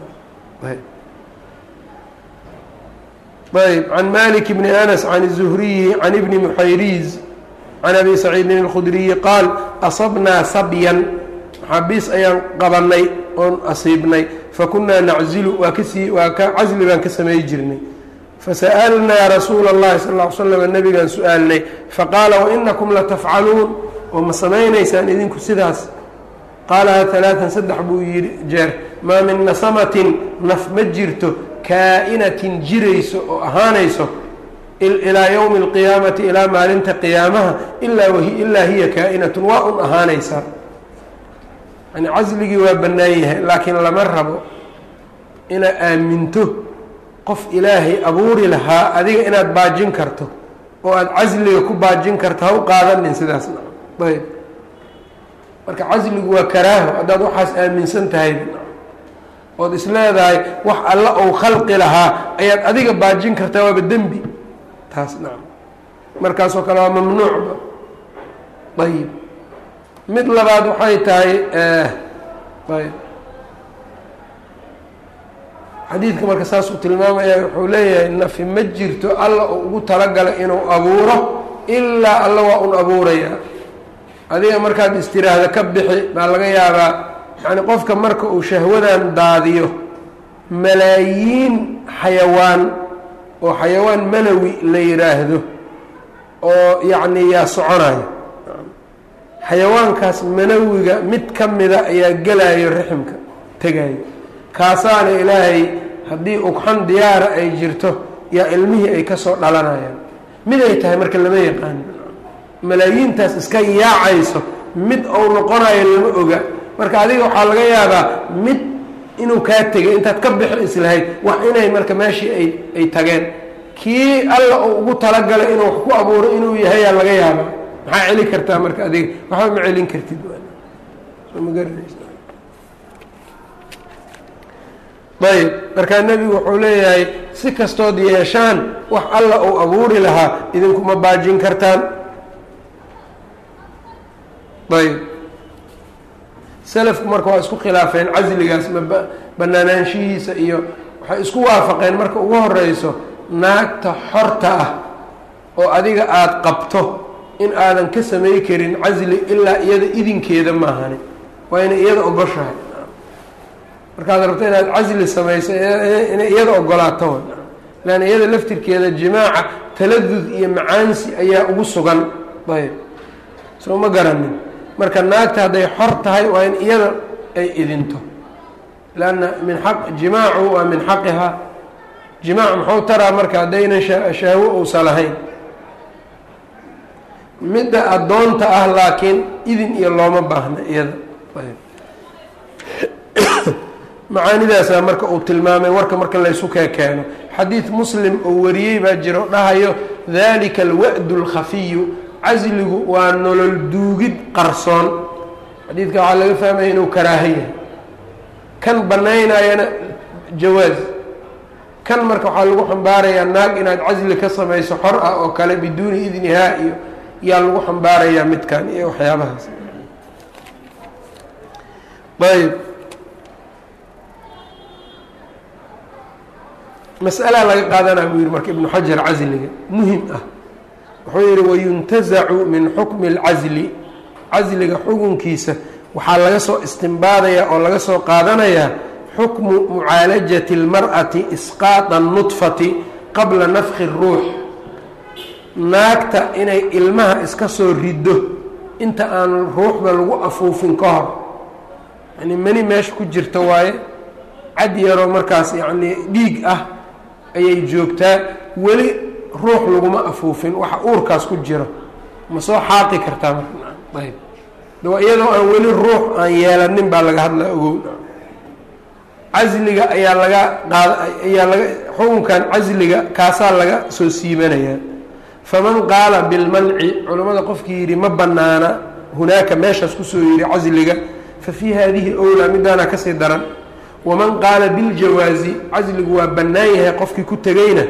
ayb can malik bni anas can الzuhriyi can ibni muxayriz can abi saciidin اlkhudriyi qaal asabnaa sabyan, maxaabiis ayaan qabanay oon asiibnay, fakunaa naczilu waa kasii waa ka casli baan ka samay jirnay. fasa'alnaa rasuula اllahi sal ll ly slam, nabigaan su-aalnay faqaala wainakum latafcaluun, oo ma samaynaysaan idinku sidaas? qaalaha alaaan saddex buu yidhi jeer, maa min nasamatin naf ma jirto kaa'inatin jirayso oo ahaanayso ilaa yowmi اlqiyaamati ilaa maalinta qiyaamaha ilaa hiya kaa'inatun, waa un ahaanaysaa. yani casligii waa bannaan yahay, laakiin lama rabo inaad aaminto qof ilaahay abuuri lahaa adiga inaad baajin karto oo aada casliga ku baajin karto, ha u qaadanin sidaasna. ayb marka casligu waa karaaho haddaad waxaas aaminsan tahay ood isleedahay wax alla ou khalqi lahaa ayaad adiga baajin kartaa, waaba dembi taas. nacam markaasoo kale waa mamnuucba. ayib mid labaad waxay tahay ayb xadiidka marka saas uu tilmaamaya wuxuu leeyahay nafi ma jirto alla uu ugu talagala inuu abuuro ilaa alla waa un abuuraya adiga markaad istiraahda ka bixi baa laga yaabaa yacni qofka marka uu shahwadan daadiyo malaayiin xayawaan oo xayawaan manawi la yidhaahdo oo yacni yaa soconayo xayawaankaas manawiga mid ka mida ayaa gelayo raximka tegayo kaasaana ilaahay haddii ugxan diyaara ay jirto yaa ilmihii ay ka soo dhalanayaan mid ay tahay marka lama yaqaano malaayiintaas iska yaacayso mid ou noqonayo lama oga marka adiga waxaa laga yaabaa mid inuu kaa tegay intaad ka bixi islahayd wax inay marka meeshii ay ay tageen kii alla uu ugu talagalay inuu wax ku abuuro inuu yahayaa laga yaabaa maxaa celin kartaa marka adiga waxba ma celin kartid ma garanaysa ayb markaa nebigu wuxuu leeyahay si kastood yeeshaan wax alla uu abuuri lahaa idinkuma baajin kartaan ayb selafku marka waa isku khilaafeen casligaas ma banaanaanshihiisa iyo waxay isku waafaqeen marka ugu horeyso naagta xorta ah oo adiga aada qabto in aadan ka samey karin casli ilaa iyada idinkeeda maahani waa inay iyada ogoshahay markaad rabto inaad casli samayso inay iyada ogolaato lan iyada laftirkeeda jimaaca taladud iyo macaansi ayaa ugu sugan ayb soo ma garanin marka naagta hadday xor tahay waa in iyada ay idinto lanna min aq jimaacu waa min xaqihaa jimaac muxuu taraa marka haddaynan shahwo uusa lahayn midda addoonta ah laakiin idin iyo looma baahna iyada ayb macaanidaasaa marka uu tilmaamay warka marka laysu keekeeno xadiid muslim oo wariyey baa jiro dhahayo dalika alwa'du alkhafiyu casligu waa nolol duugid qarsoon xadiidka waxaa laga fahmaya inuu karaaha yahay kan banaynayana jawaaz kan marka waxaa lagu xambaarayaa naag inaad casli ka samayso xor ah oo kale biduuni idnihaa iyo yaa lagu xambaarayaa midkan iyo waxyaabahaas ayb mas'alaa laga qaadanaa buu yihi marka ibnu xajar casliga muhim ah wuxuu yihi wayuntazacu min xukmi اlcasli casliga xukunkiisa waxaa laga soo istimbaadayaa oo laga soo qaadanayaa xukmu mucaalajati اlmar'ati isqaaطa الnudfati qabla nafki الruux naagta inay ilmaha iska soo riddo inta aan ruuxda lagu afuufin ka hor yani mani meesha ku jirta waaye cad yaroo markaas yani dhiig ah ayay joogtaa weli ruux laguma afuufin waxa uurkaas ku jiro ma soo xaaqi kartaa marka ayb dawa iyadoo aan weli ruux aan yeelanin baa laga hadlaa ogow casliga ayaa laga qaad ayaa laga xukunkan casliga kaasaa laga soo siibanayaa faman qaala bilmanci culamada qofkii yidhi ma banaana hunaaka meeshaas kusoo yidhi casliga fa fii haadihi owlaa midaana kasii daran waman qaala biljawaazi casligu waa bannaan yahay qofkii ku tegayna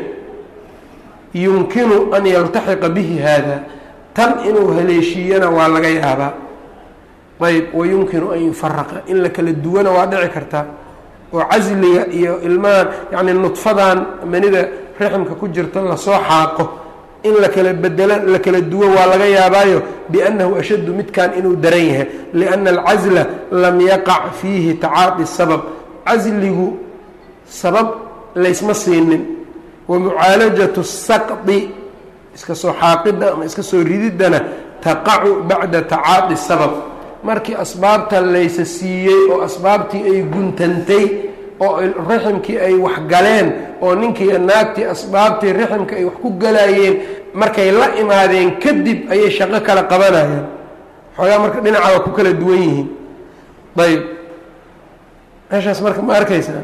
yumkinu an yaltaxiqa bihi haada tan inuu haleeshiiyana waa laga yaabaa ayb wayumkinu an yufaraqa in la kala duwana waa dhici kartaa oo casliga iyo ilmahan yacni nudfadan manida raximka ku jirta lasoo xaaqo in la kala bedelo la kala duwo waa laga yaabaayo biannahu ashaddu midkan inuu daran yahay lianna alcasla lam yaqac fiihi tacaadi sabab casligu sabab laysma siinin wa mucaalajatu saqdi iska soo xaaqidda ama iska soo rididdana taqacu bacda tacaadi sabab markii asbaabta laysa siiyey oo asbaabtii ay guntantay oo raximkii ay wax galeen oo ninkii naagtii asbaabtii raximka ay wax ku galayeen markay la imaadeen kadib ayay shaqo kala qabanayaan xoogaa marka dhinaca waa ku kala duwan yihiin ayb meeshaas marka ma arkaysaa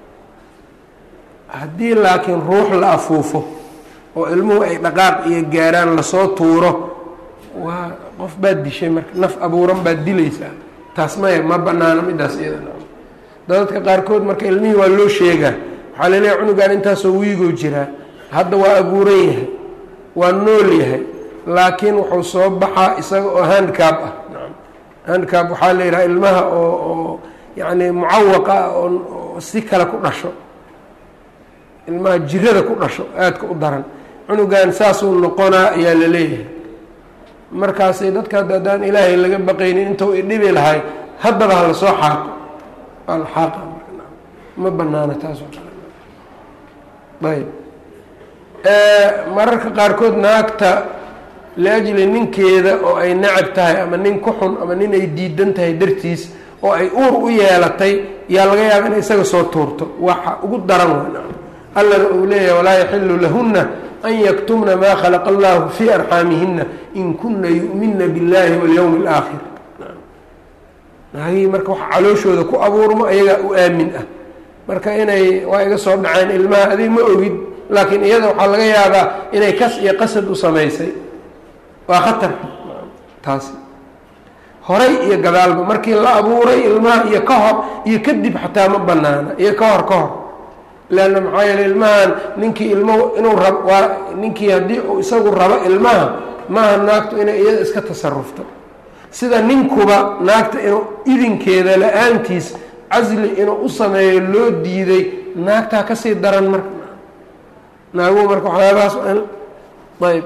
haddii laakiin ruux la afuufo oo ilmuhu ay dhaqaaq iyo gaaraan lasoo tuuro waa qof baad dishay marka naf abuuran baad dilaysaa taas maya ma banaano midaas iyada dadadka qaarkood marka ilmihii waa loo sheegaa waxaa laleeyahay cunugaan intaasoo wiigoo jiraa hadda waa abuuran yahay waa nool yahay laakiin wuxuu soo baxaa isaga oo handcab ah handicap waxaa la yidhaha ilmaha oo oo yacni mucawaqa oo si kale ku dhasho, ilmaha jirada ku dhasho aadka u daran, cunugan saasuu noqonaa ayaa la leeyahay. markaasay dadka hadda haddaan ilaahay laga baqaynin intuu idhibi lahay haddaba ha la soo xaaqo, waa la xaaqa ma banaana taas oo kale. ayb mararka qaarkood naagta liajli ninkeeda oo ay necab tahay ama nin ku xun ama nin ay diidan tahay dartiis oo ay uur u yeelatay yaa laga yaaba inay isaga soo tuurto, waxa ugu daran wa allana uu leeyahay walaa yaxilu lahuna an yaktumna maa khalaqa allahu fii arxaamihina in kuna yu'mina biاllahi walyowmi اlaakhir. naagihii marka waxa calooshooda ku abuurmo ayagaa u aamin ah, marka inay waa iga soo dhaceen ilmaha adig ma ogid, laakiin iyada waxaa laga yaabaa inay kas iyo qasad u samaysay, waa khatar taasi horay iyo gadaalba, markii la abuuray ilmaha iyo ka hor iyo kadib xataa ma banaana, iyo ka hor ka hor leanna maxaa yeele ilmahan ninkii ilmo inuu rab waa ninkii haddii uu isagu rabo ilmaha maaha naagtu inay iyada iska tasarufto, sida ninkuba naagta inuu idinkeeda la-aantiis casli inuu u sameeyo loo diiday, naagtaa kasii daran marka naaguhu marka waxyaabahaas ayb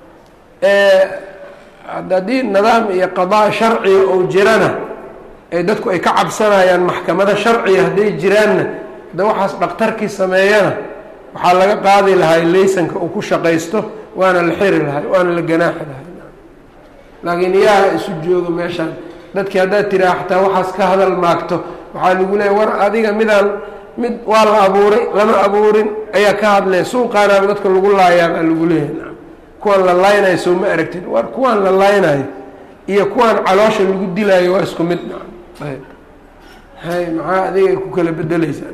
haddii nidaam iyo qadaa sharciga oo jirana ee dadku ay ka cabsanayaan maxkamada sharciga hadday jiraanna da waxaas dhakhtarkii sameeyana waxaa laga qaadi lahay laysanka uu ku shaqaysto, waana la xiri lahay, waana la ganaaxi lahay. laakiin yaa isu joogo meeshaan dadkii haddaad tiraa xataa waxaas ka hadal maagto waxaa lagu leeya war adiga midaan mid waa la abuuray lama abuurin ayaa ka hadlaya, suuqaanaaba dadka lagu laayaa baa lagu leeyahay. kuwaan la laaynayo soo ma aragtid, war kuwaan la laaynayo iyo kuwaan caloosha lagu dilaayo waa isku mid ayb hay maxaa adiga ku kala bedeleysaa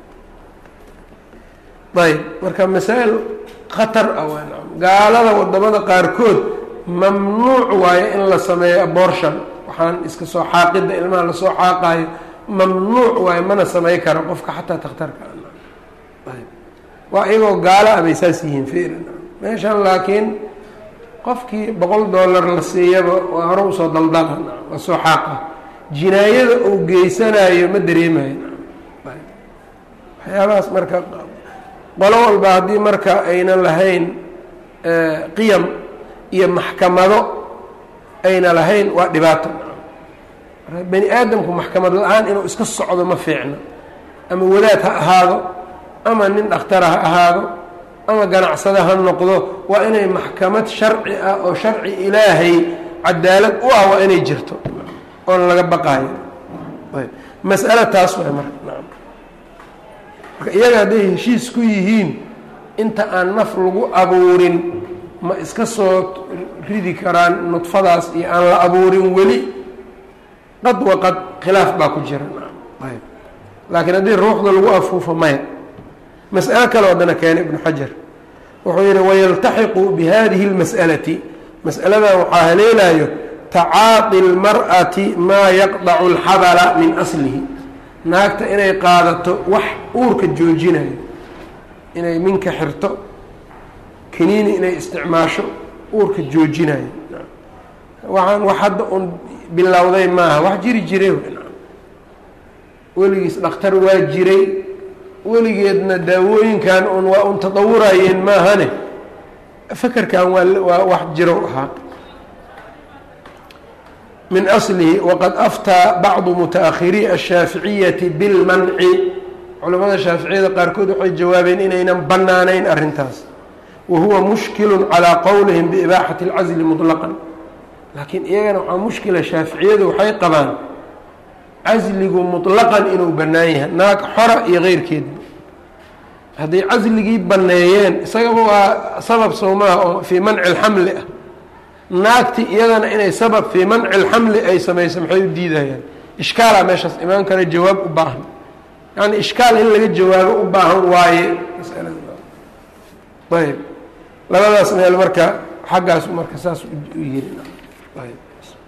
ayb marka masaa'il khatar ah waa gaalada wadamada qaarkood mamnuuc waaye in la sameeyo abortion, waxaan iska soo xaaqidda ilmaha lasoo xaaqaayo mamnuuc waaye, mana samey karo qofka xataa takhtarka ayb waa iyagoo gaalo ah bay saas yihiin fiirin meeshan. laakiin qofkii boqol dollar la siiyaba waa hore usoo daldala waa soo xaaqa, jinaayada uu geysanayo ma dareemayo waxyaabahaas. marka qolo walba haddii marka aynan lahayn qiyam iyo maxkamado ayna lahayn waa dhibaato. bani aadamku maxkamad la-aan inuu iska socdo ma fiicno, ama wadaad ha ahaado ama nin dhakhtara ha ahaado ama ganacsada ha noqdo, waa inay maxkamad sharci ah oo sharci ilaahay cadaalad u ah waa inay jirto oon laga baqaayo. ayb mas'alo taas waay marka marka iyaga hadday heshiis ku yihiin inta aan naf lagu abuurin ma iska soo ridi karaan nudfadaas iyo aan la abuurin weli qad waqad khilaaf baa ku jira ayb laakiin haddii ruuxda lagu afuufo maya. mas'alo kale haddana keena ibnu xajar wuxuu yihi wayaltaxiqu bihadihi اlmas'alati mas'aladan waxaa haleelayo tacaaqi اlmar'ati maa yaqdacu اlxabala min aslihi, naagta inay qaadato wax uurka joojinayo, inay minka xirto kaniini inay isticmaasho uurka joojinayo. waxaan wax hadda un bilowday maaha, wax jiri jiray weligiis dhakhtar waa jiray, weligeedna daawooyinkan un waa un tadawurayeen maahane fakerkan waa waa wax jiro ahaa min aslihi. waqad aftaa bacdu mutaakhiriي الshaaficiyati bilmanci, culamada shaaficiyada qaarkood waxay jawaabeen inaynan banaanayn arrintaas, wa huwa mushkilu calىa qowlihim biibaaxati اlcasli muطlaqan. laakiin iyagana waxaa mushkila, shaaficiyadu waxay qabaan casligu muطlaqan inuu bannaan yahay, naag xora iyo keyrkeedba hadday casligii banneeyeen isagaba waa sabab sowmaha oo fii manci اlxamli ah, naagti iyadana inay sabab fii manci اlxamli ay samayso maxay u diidayaan? ishkaala meeshaas imaan kara, jawaab u baahan, yani ishkaal in laga jawaabo u baahan waaye masalada. ayb labadaas meel marka xaggaas marka saas u yiri ayb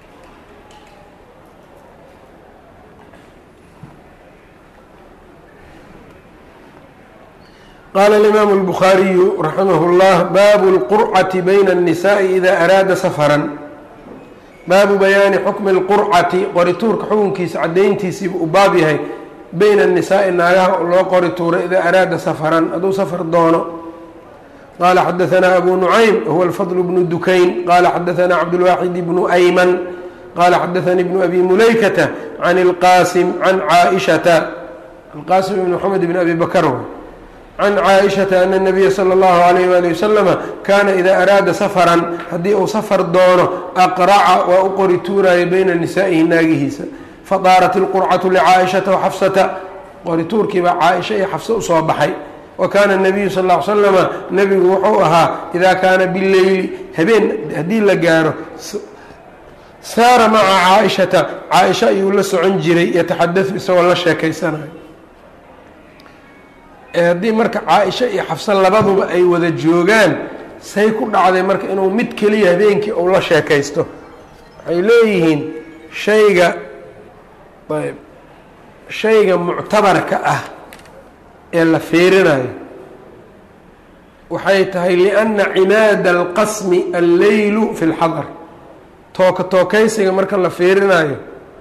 qala الإmam الbخariyu raximah الlah bab اlqurcati bayna الnisaءi إida araada safran. baabu bayaani xukmi اlqurcati qorituurka xukunkiisa cadayntiisiibu u baab yahay bayna الnisaaءi naagaha loo qori tuuray idaa araada safaran hadduu safar doono. qaala xadaثanaa abu nucaym huwa الfadl bnu dukayn qaala xadaثanaa cabdالwaaxid bnu ayman qaala xadaثanii bnu abi mulaykata can اlqaasim can caaishata alqaasim bn mxamed bn abi bakr can caaishata ana الnabiya salى اllahu عalayh wali wasalama kaana idaa araada safaran haddii uu safar doono aqraca waa u qori tuuraayo bayna nisaa'ihi naagihiisa fadaarat اlqurcatu licaaishata waxafsata qorituurkiibaa caaisha iyo xafse usoo baxay. wa kaana الnabiyu sal ا ly slama nebigu wuxuu ahaa idaa kaana bileyli habeen haddii la gaaro saara maca caaishata caaisha ayuu la socon jiray yataxadau isagoo la sheekaysanayo. haddii marka caaisha iyo xafse labaduba ay wada joogaan say ku dhacday marka inuu mid keliya habeenkii uu la sheekaysto. waxay leeyihiin shayga ayb shayga muctabarka ah ee la fiirinayo waxay tahay lianna cimaada alqasmi alleylu fi lxadar tooka tookaysiga marka la fiirinayo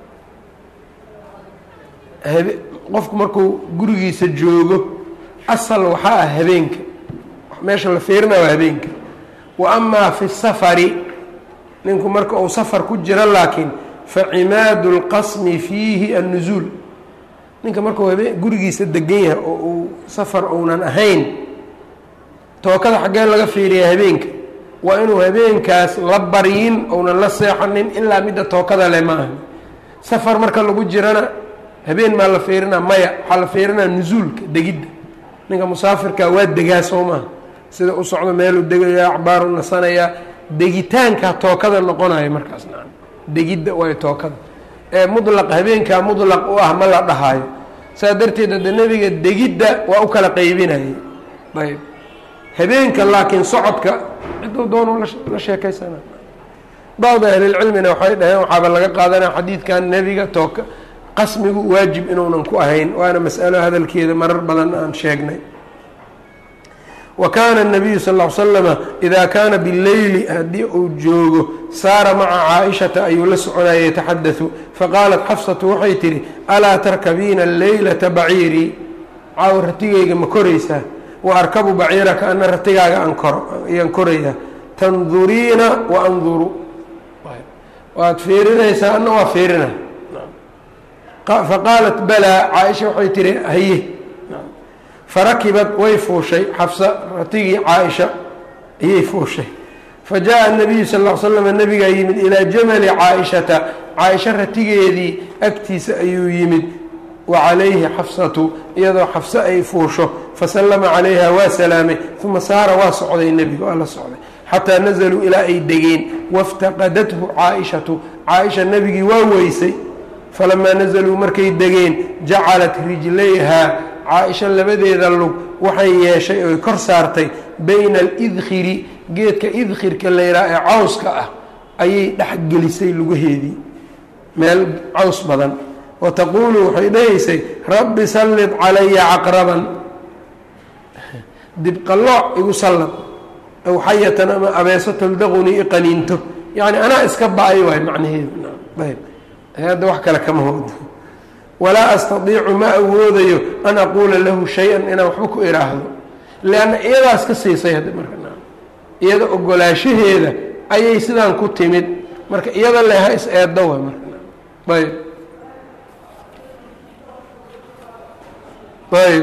qofku markuu gurigiisa joogo asal waxaa ah habeenka meesha la fiirinayo waa habeenka. wa amaa fi safari ninku marka uu safar ku jiro laakiin facimaadu اlqasmi fiihi annuzuul ninka markuu habeen gurigiisa degan yahay oo uu safar uunan ahayn tookada xaggee laga fiiriyaa habeenka waa inuu habeenkaas la baryin ounan la seexanin ilaa midda tookada leh ma ahan. safar marka lagu jirana habeen maa la fiirinaa maya waxaa la fiirinaa nusuulka degidda ninka musaafirka waa degaa soo maha sida u socdo meeluu degayaa acbaaru nasanayaa degitaankaa tookada noqonayo markaas nacam degidda waayo tookada ee mudlaq habeenkaa mudlaq u ah ma la dhahaayo. saa darteed hadda nebiga degidda waa u kala qaybinayay. ayb habeenka laakiin socodka ciduu doonu la sheekaysana. bacdi ahlilcilmina waxay dhaheen waxaaba laga qaadanaya xadiidkan nebiga tooka qasmigu waajib inuunan ku ahayn waana mas'alo hadalkeeda marar badan aan sheegnay. wa kaana الnabiyu sal ll ly slama idaa kaana bileyli haddii uu joogo saara maca caaishata ayuu la soconaya yataxadau faqaalat xafsatu waxay tihi alaa tarkabiina leylata baciirii caaw ratigayga ma koraysaa wa arkabu baciiraka ana ratigaaga aan koro ayaan korayaa tanduriina wa anduru waad fiirinaysaa ana waa fiirina. faqaalat balaa caaisha waxay tihi haye farakibad way fuushay xafsa ratigii caaisha ayay fuushay. fajaءa الnabiyu sal ll ly slama nabigaa yimid ilaa jamali caaishata caaisha ratigeedii agtiisa ayuu yimid wa calayhi xafsatu iyadoo xafse ay fuusho fasallama calayha waa salaamay uma saara waa socday nebigu waa la socday xataa nazaluu ilaa ay degeen waاftaqadathu caaishatu caaisha nebigii waa weysay. falamaa nazaluu markay degeen jacalat rijlayhaa caaisha labadeeda lug waxay yeeshay oy kor saartay bayna alidkhiri geedka idkhirka layraa ee cawska ah ayay dhexgelisay lugaheedii meel caws badan. wa taquulu waxay dhahaysay rabbi sallid calaya caqraban dibqallooc igu sallad aw xayatan ama abeeso taldaqunii iqaniinto yacni anaa iska ba-ay waay macnaheedu. ayb hadda wax kale kama hoodo. walaa astadiicu ma awoodayo an aquula lahu shay-an inaan waxba ku idhaahdo lianna iyadaas ka siisay hadda marka iyada ogolaashaheeda ayay sidaan ku timid marka iyada leha is eedda way marka ayb ayb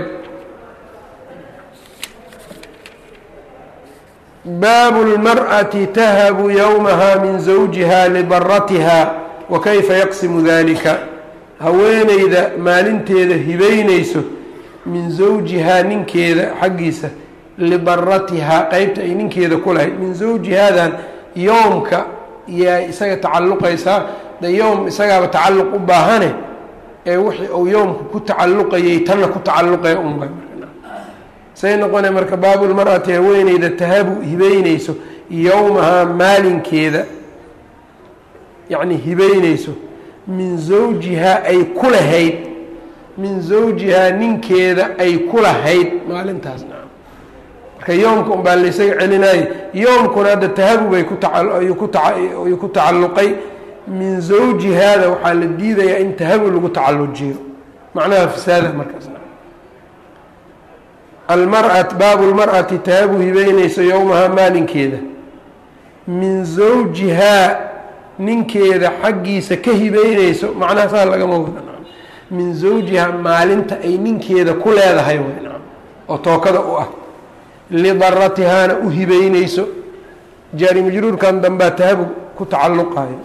baabu اlmarأati tahabu yowmaha min zawjiha libaratiha wa kayfa yaqsimu dalika haweeneyda maalinteeda hibeynayso min zawjihaa ninkeeda xaggiisa libaratihaa qeybta ay ninkeeda ku lahayd min zawjihaadan yoomka yaa isaga tacalluqaysaa de yoom isagaaba tacalluq u baahane ee wixii uu yoomka ku tacalluqayay tanna ku tacalluqaya unba say noqona marka baabulmar'ati haweeneyda tahabu hibeynayso yowmahaa maalinkeeda yacni hibeynayso min zawjihaa ay ku lahayd min zawjihaa ninkeeda ay ku lahayd maalintaas nacam marka yoomka unbaa laysaga celinaaye yoomkuna hadda tahabu bay ku taayuu ku tayuu ku tacalluqay min zawjihaada waxaa la diidayaa in tahabu lagu tacallujiyo macnaha fasaada markaas almara baabu lmar'ati tahabu hibeynayso yowmahaa maalinkeeda min zawjihaa ninkeeda xaggiisa ka hibeynayso macnaha saa lagama wada min zawjihaa maalinta ay ninkeeda ku leedahay w oo tookada u ah lidaratihaana u hibeynayso jaari majruurkan dambaa tahabu ku tacalluqayo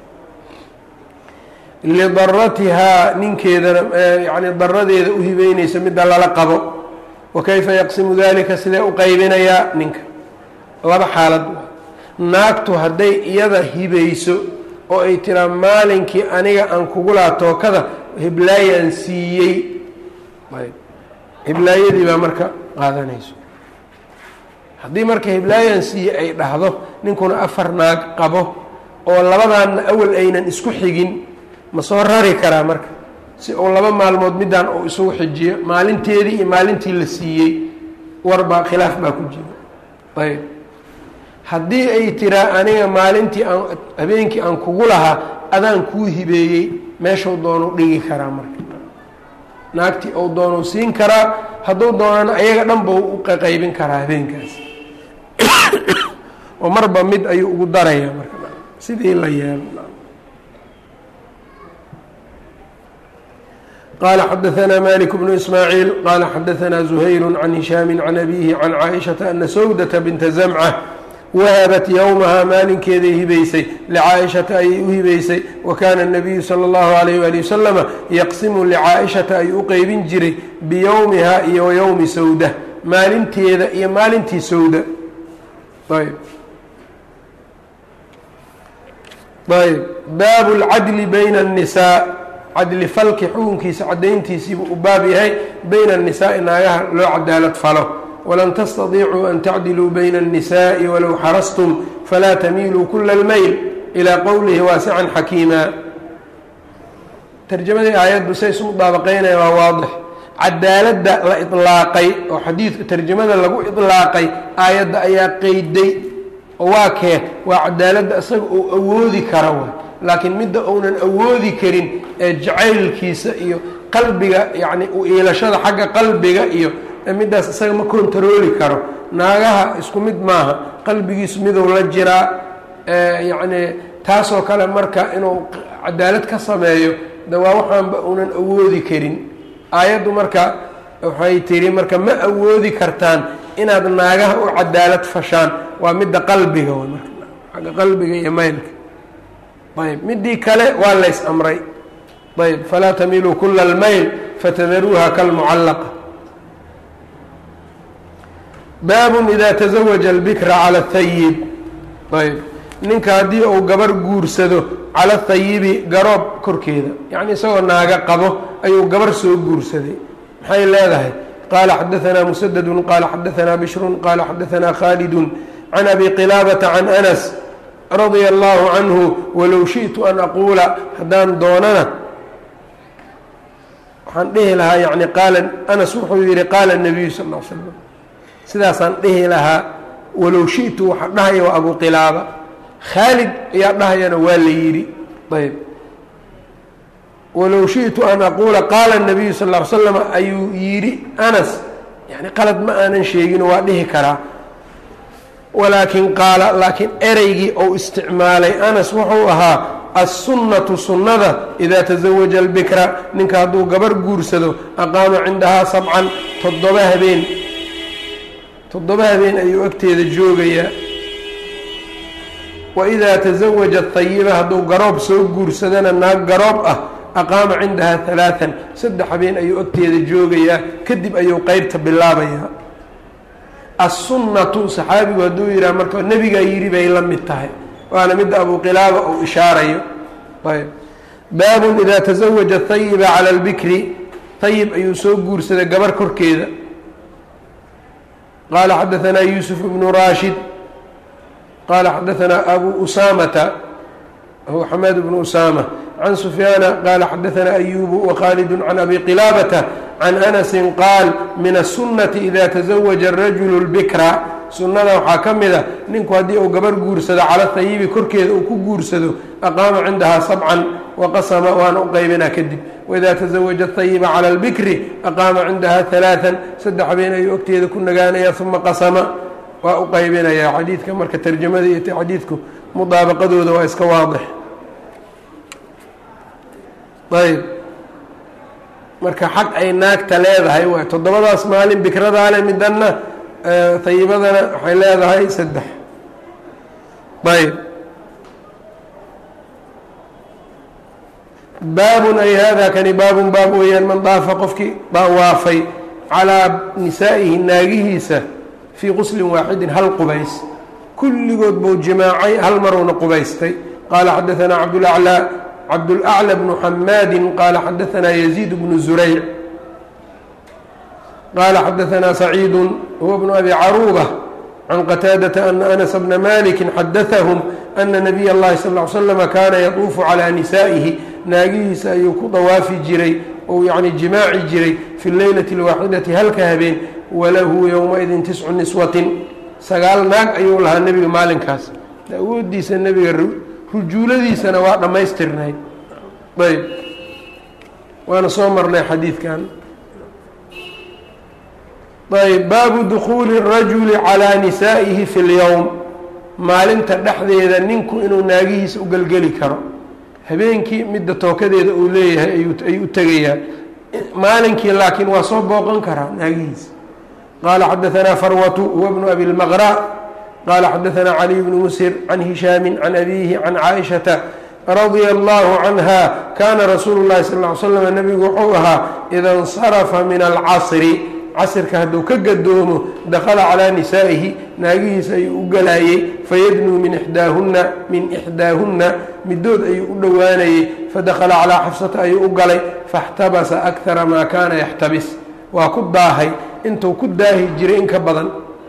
lidaratihaa ninkeedana yani daradeeda u hibeynayso midda lala qabo wa kayfa yaqsimu dalika sidee u qaybinayaa ninka laba xaalad naagtu hadday iyada hibayso oo ay tiraa maalinkii aniga aan kugu laha tookada hiblaayaan siiyey hiblaayadii baa marka qaadanayso haddii marka hiblaayaan siiyey ay dhahdo ninkuna afar naag qabo oo labadaanna awal aynan isku xigin ma soo rari karaa marka si uu laba maalmood midaan uu isugu xijiyo maalinteedii iyo maalintii la siiyey warbaa khilaaf baa ku jira ayb haddii ay tiraa aniga maalintii aan habeenkii aan kugu lahaa adaan kuu hibeeyey meeshuu doonuu dhigi karaa marka naagtii uu doonuu siin karaa hadduu doonana ayaga dhan buu u qaqaybin karaa habeenkaas oo marba mid ayuu ugu darayaa marka sidii la yeelo qala xadaثna malik bnu ismaaعiil qala xadaثna زuhayr can hishaami can abihi can caaئiشhaةa ana sawdata binta zamcة wahabat yowmahaa maalinkeeday hibaysay licaaئiشhata ayay u hibaysay wa kaana الnabiyu salى اllahu عalayh wali wasalama yaqsimu licaaئiشhata ayuu u qeybin jiray biyowmihaa iyo wayowmi sawda maalinteeda iyo maalintii sawda ayb ayb baabu اlcadli bayna الnisaa cadli falki xukunkiisa cadayntiisiibuu u baab yahay bayna الnisaa'i naagaha loo cadaalad falo walan tastadiicuu an tacdiluu bayna الnisaaءi walow xarastum falaa tamiiluu kula اlmayl ilaa qowlihi waasican xakiima tarjamadii aayaddu say isu mudaabaqeynaya waa waadix cadaaladda la iطlaaqay oo xadiidka tarjamada lagu iطlaaqay aayadda ayaa qeyday oo waa kee waa cadaaladda isaga uu awoodi kara wa laakiin midda uunan awoodi karin ee jacaylkiisa iyo qalbiga yacni u iilashada xagga qalbiga iyo middaas isaga ma kontarooli karo naagaha isku mid maaha qalbigiisu miduu la jiraa yacni taasoo kale marka inuu cadaalad ka sameeyo de waa waxaanba uunan awoodi karin aayaddu marka waxay tiri marka ma awoodi kartaan inaad naagaha u cadaalad fashaan waa midda qalbiga w marka xagga qalbiga iyo maylka ayb midii kale waa lays amray ayb falaa tamiluu kula اlmayl fatadaruuha kalmucallaqa baabun ida taزawaja اlbikra calى اthayib ayb ninka haddii uu gabar guursado cala اthayibi garoob korkeeda yacni isagoo naaga qabo ayuu gabar soo guursaday maxay leedahay qaala xadaثna musadadu qaala xadaثna bishru qaala xadaثna khalidu can abi qilaabata can anas radia allahu canhu walow shiئtu an aquula haddaan doonana waxaan dhihi lahaa yani qaala anas wuxuu yihi qaala الnabiyu sal ا l slam sidaasaan dhihi lahaa walow shiئtu waxa dhahaya waa abu qilaaba khaalid ayaa dhahayana waa la yidhi ayb walow shiئtu an aquula qaala الnabiyu sal ا l slam ayuu yidhi anas yani qalad ma aanan sheegino waa dhihi karaa walaakin qaala laakiin ereygii ou isticmaalay anas wuxuu ahaa assunnatu sunnada idaa tasawaja albikra ninka hadduu gabar guursado aqaama cindahaa sabcan toddoba habeen toddoba habeen ayuu agteeda joogayaa wa idaa tasawaja atayiba hadduu garoob soo guursadana naag garoob ah aqaama cindahaa halaaan saddex habeen ayuu agteeda joogayaa kadib ayuu qeybta bilaabayaa assunnatu saxaabigu hadduu yidhaha marka nebigaa yidhi bay la mid tahay waana midda abu qilaaba uu ishaarayo ayb baabun idaa tasawaja ahayiba cala albikri hayib ayuu soo guursaday gabar korkeeda qaala xadaثanaa yuusuf ibnu raashid qaala xadaثanaa abu usaamata huwa xamaad bnu usaama can sufyaana qaala xadaثanaa ayubu wkhalidu can abi qilaabata can anasi qaal min aلsunnati ida taزawaja الrajulu اlbikra sunnada waxaa ka mid a ninku haddii uu gabar guursado cala hayibi korkeeda uu ku guursado aqaama cindahaa sabcan waqasama waana u qaybinaa kadib waidaa tasawaja hayiba cala albikri aqaama cindahaa halaaan saddex habeen ayuu ogteeda ku nagaanayaa uma qasama waa u qaybinayaa. xadiidka marka tarjamada iyo xadiidku mudaabaqadooda waa iska waadix. ayb marka xaq ay naagta leedahay waay toddobadaas maalin bikradaale midanna hayibadana waxay leedahay saddex. ayb baabun ay hada kani baabun baab weeyaan man daafa qofkii dawaafay calaa nisaa'ihi naagihiisa fii quslin waaxidin hal qubays kulligood buu jimaacay hal maruuna qubaystay. qaala xadaanaa cabdulaclaa cabdulأclى bnu xamaadi qaala xadaanaa yaziid bnu zurayc qaala xadaanaa saciidu huwa bnu abi caruuba can qataadata ana anas bna maliki xadaahum ana nabiy اllahi sal ly slama kaana yatuufu calىa nisaa'ihi naagihiisa ayuu ku dawaafi jiray ou yani jimaaci jiray fi leylati اlwaaxidati halka habeen walahu yowmaidin tiscu niswatin sagaal naag ayuu lahaa nebiga maalinkaas awoodiisa nebiga rujuuladiisana waa dhammaystirnayd. ayb waana soo marnay xadiidkan. ayb baabu dukhuuli الrajuli calىa nisaa'ihi fi اlyowm maalinta dhexdeeda ninku inuu naagihiisa u gelgeli karo habeenkii midda tookadeeda uu leeyahay ayuu u tegayaa maalinkii laakiin waa soo booqan karaa naagihiisa. qaala xadaanaa farwatu huwa bnu abi اlmaqra qala xadaanaa caliy bnu musir can hishaami can abiihi can caaishata radia allahu canha kaana rasuulu llahi sal ly slam nebigu wuxuu ahaa ida insarafa min alcasri casirka hadduu ka gadoomo dakhala calaa nisaa'ihi naagihiisa ayuu u galaayey fayadnuu min ixdaahunna min ixdaahunna midood ayuu u dhowaanayey fadakhala calaa xafsata ayuu u galay faاxtabasa akara maa kaana yaxtabis waa ku daahay intuu ku daahi jiray in ka badan.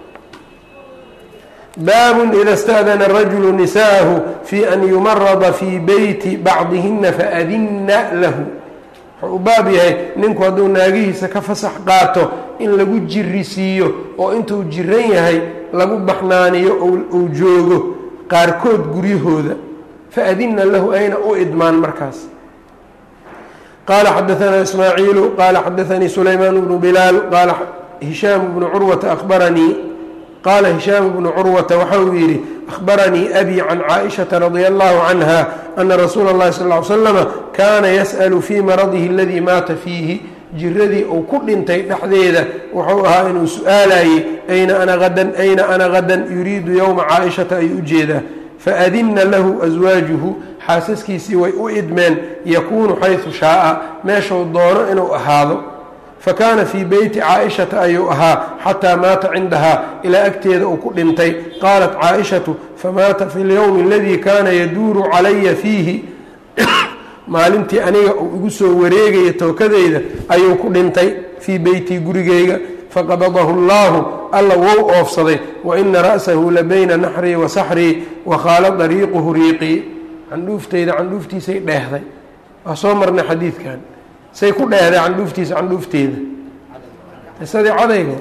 baabun ida اsta'dana الrajulu nisaaءahu fii an yumarada fii beyti bacdihina faadinna lahu wuxuu u baab yahay ninku hadduu naagihiisa ka fasax qaato in lagu jirisiiyo oo intuu jiran yahay lagu baxnaaniyo uu joogo qaarkood guryahooda faadinna lahu ayna u idmaan markaas. qaala xadaanaa ismaaciilu qaala xadaanii sulaymaan bnu bilaal qaala hishaam bnu curwata ahbaranii qaala hishaam bnu curwata waxa uu yidhi ahbaranii abi can caaishata radia allahu canha ana rasuula اllahi sal ly slama kaana yas'alu fii maradihi aladii maata fiihi jiradii uu ku dhintay dhexdeeda wuxuu ahaa inuu su-aalayey ayna ana hadan ayna ana hadan yuriidu yowma caaishata ayuu u jeedaa faadinna lahu aswaajuhu xaasaskiisii way u idmeen yakuunu xaysu shaaa meeshuu doono inuu ahaado fakaana fii beyti caaishata ayuu ahaa xataa maata cindahaa ilaa agteeda uu ku dhintay. qaalat caaishatu famaata fi lyowmi aladii kaana yaduuru calaya fiihi maalintii aniga uu igu soo wareegaya tookadeyda ayuu ku dhintay fii beytii gurigeyga faqabadahu اllahu alla wou oofsaday waina ra'sahu la bayna naxrii wa saxrii wakhaala dariiquhu riiqii candhuufteyda candhuuftiisay dheehday. waa soo marnay xadiidkan say ku dheehday candhuuftiisa candhuufteeda qisadii cadayga.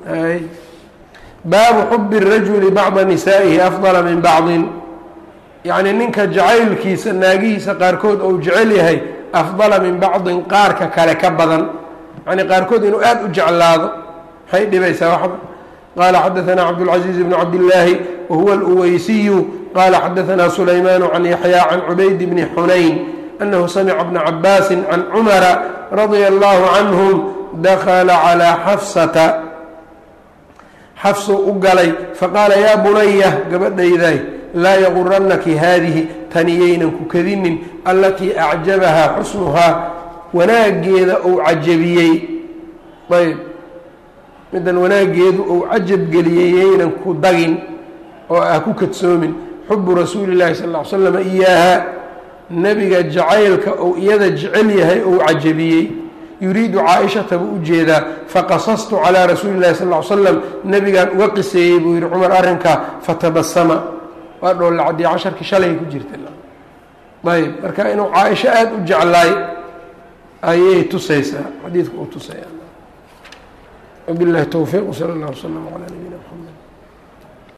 baabu xubi الrajuli bacda nisaa'ihi afdala min bacdin yacni ninka jacaylkiisa naagihiisa qaarkood ou jecel yahay afdala min bacdin qaarka kale ka badan yani qaarkood inuu aada u jeclaado maxay dhibaysaa waxba. qaala xadaanaa cabdاlcaزiiz bn cabdillaahi wahuwa اluweysiyu qaala xadaanaa sulaymaanu can yaxyaa can cubayd bni xunayn أنه سمع بن عباس عن عمر رضي الله عنهم دخل على xفسة xفs u galay faqاala yا بنية gabadhayday laa yغuranaki haadihi taniyaynan ku kadinin alatii أعjabahaa xusnuhaa wanaageeda ou cajabiyey ayb midan wanaageedu ou cajab geliyey yaynan ku dagin oo ah ku kadsoomin xubu rasuuli الlahi sal اه ly slam إiyaaha nebiga jacaylka ou iyada jecel yahay ou cajabiyey yuriidu caaishata buu u jeedaa faqasastu calىa rasuuli اllahi sal ly slam nebigaan uga qiseeyey buu yihi cumar arrinkaa fatabasama waa dhoolla cadii casharkii shalay ku jirta ayb marka inuu caaisho aada u jeclaay ayay tusaysaa xadiidku uu tusaya wabiاllahi towfiiq wsala اllah wslm calaa nabiyina mxamed.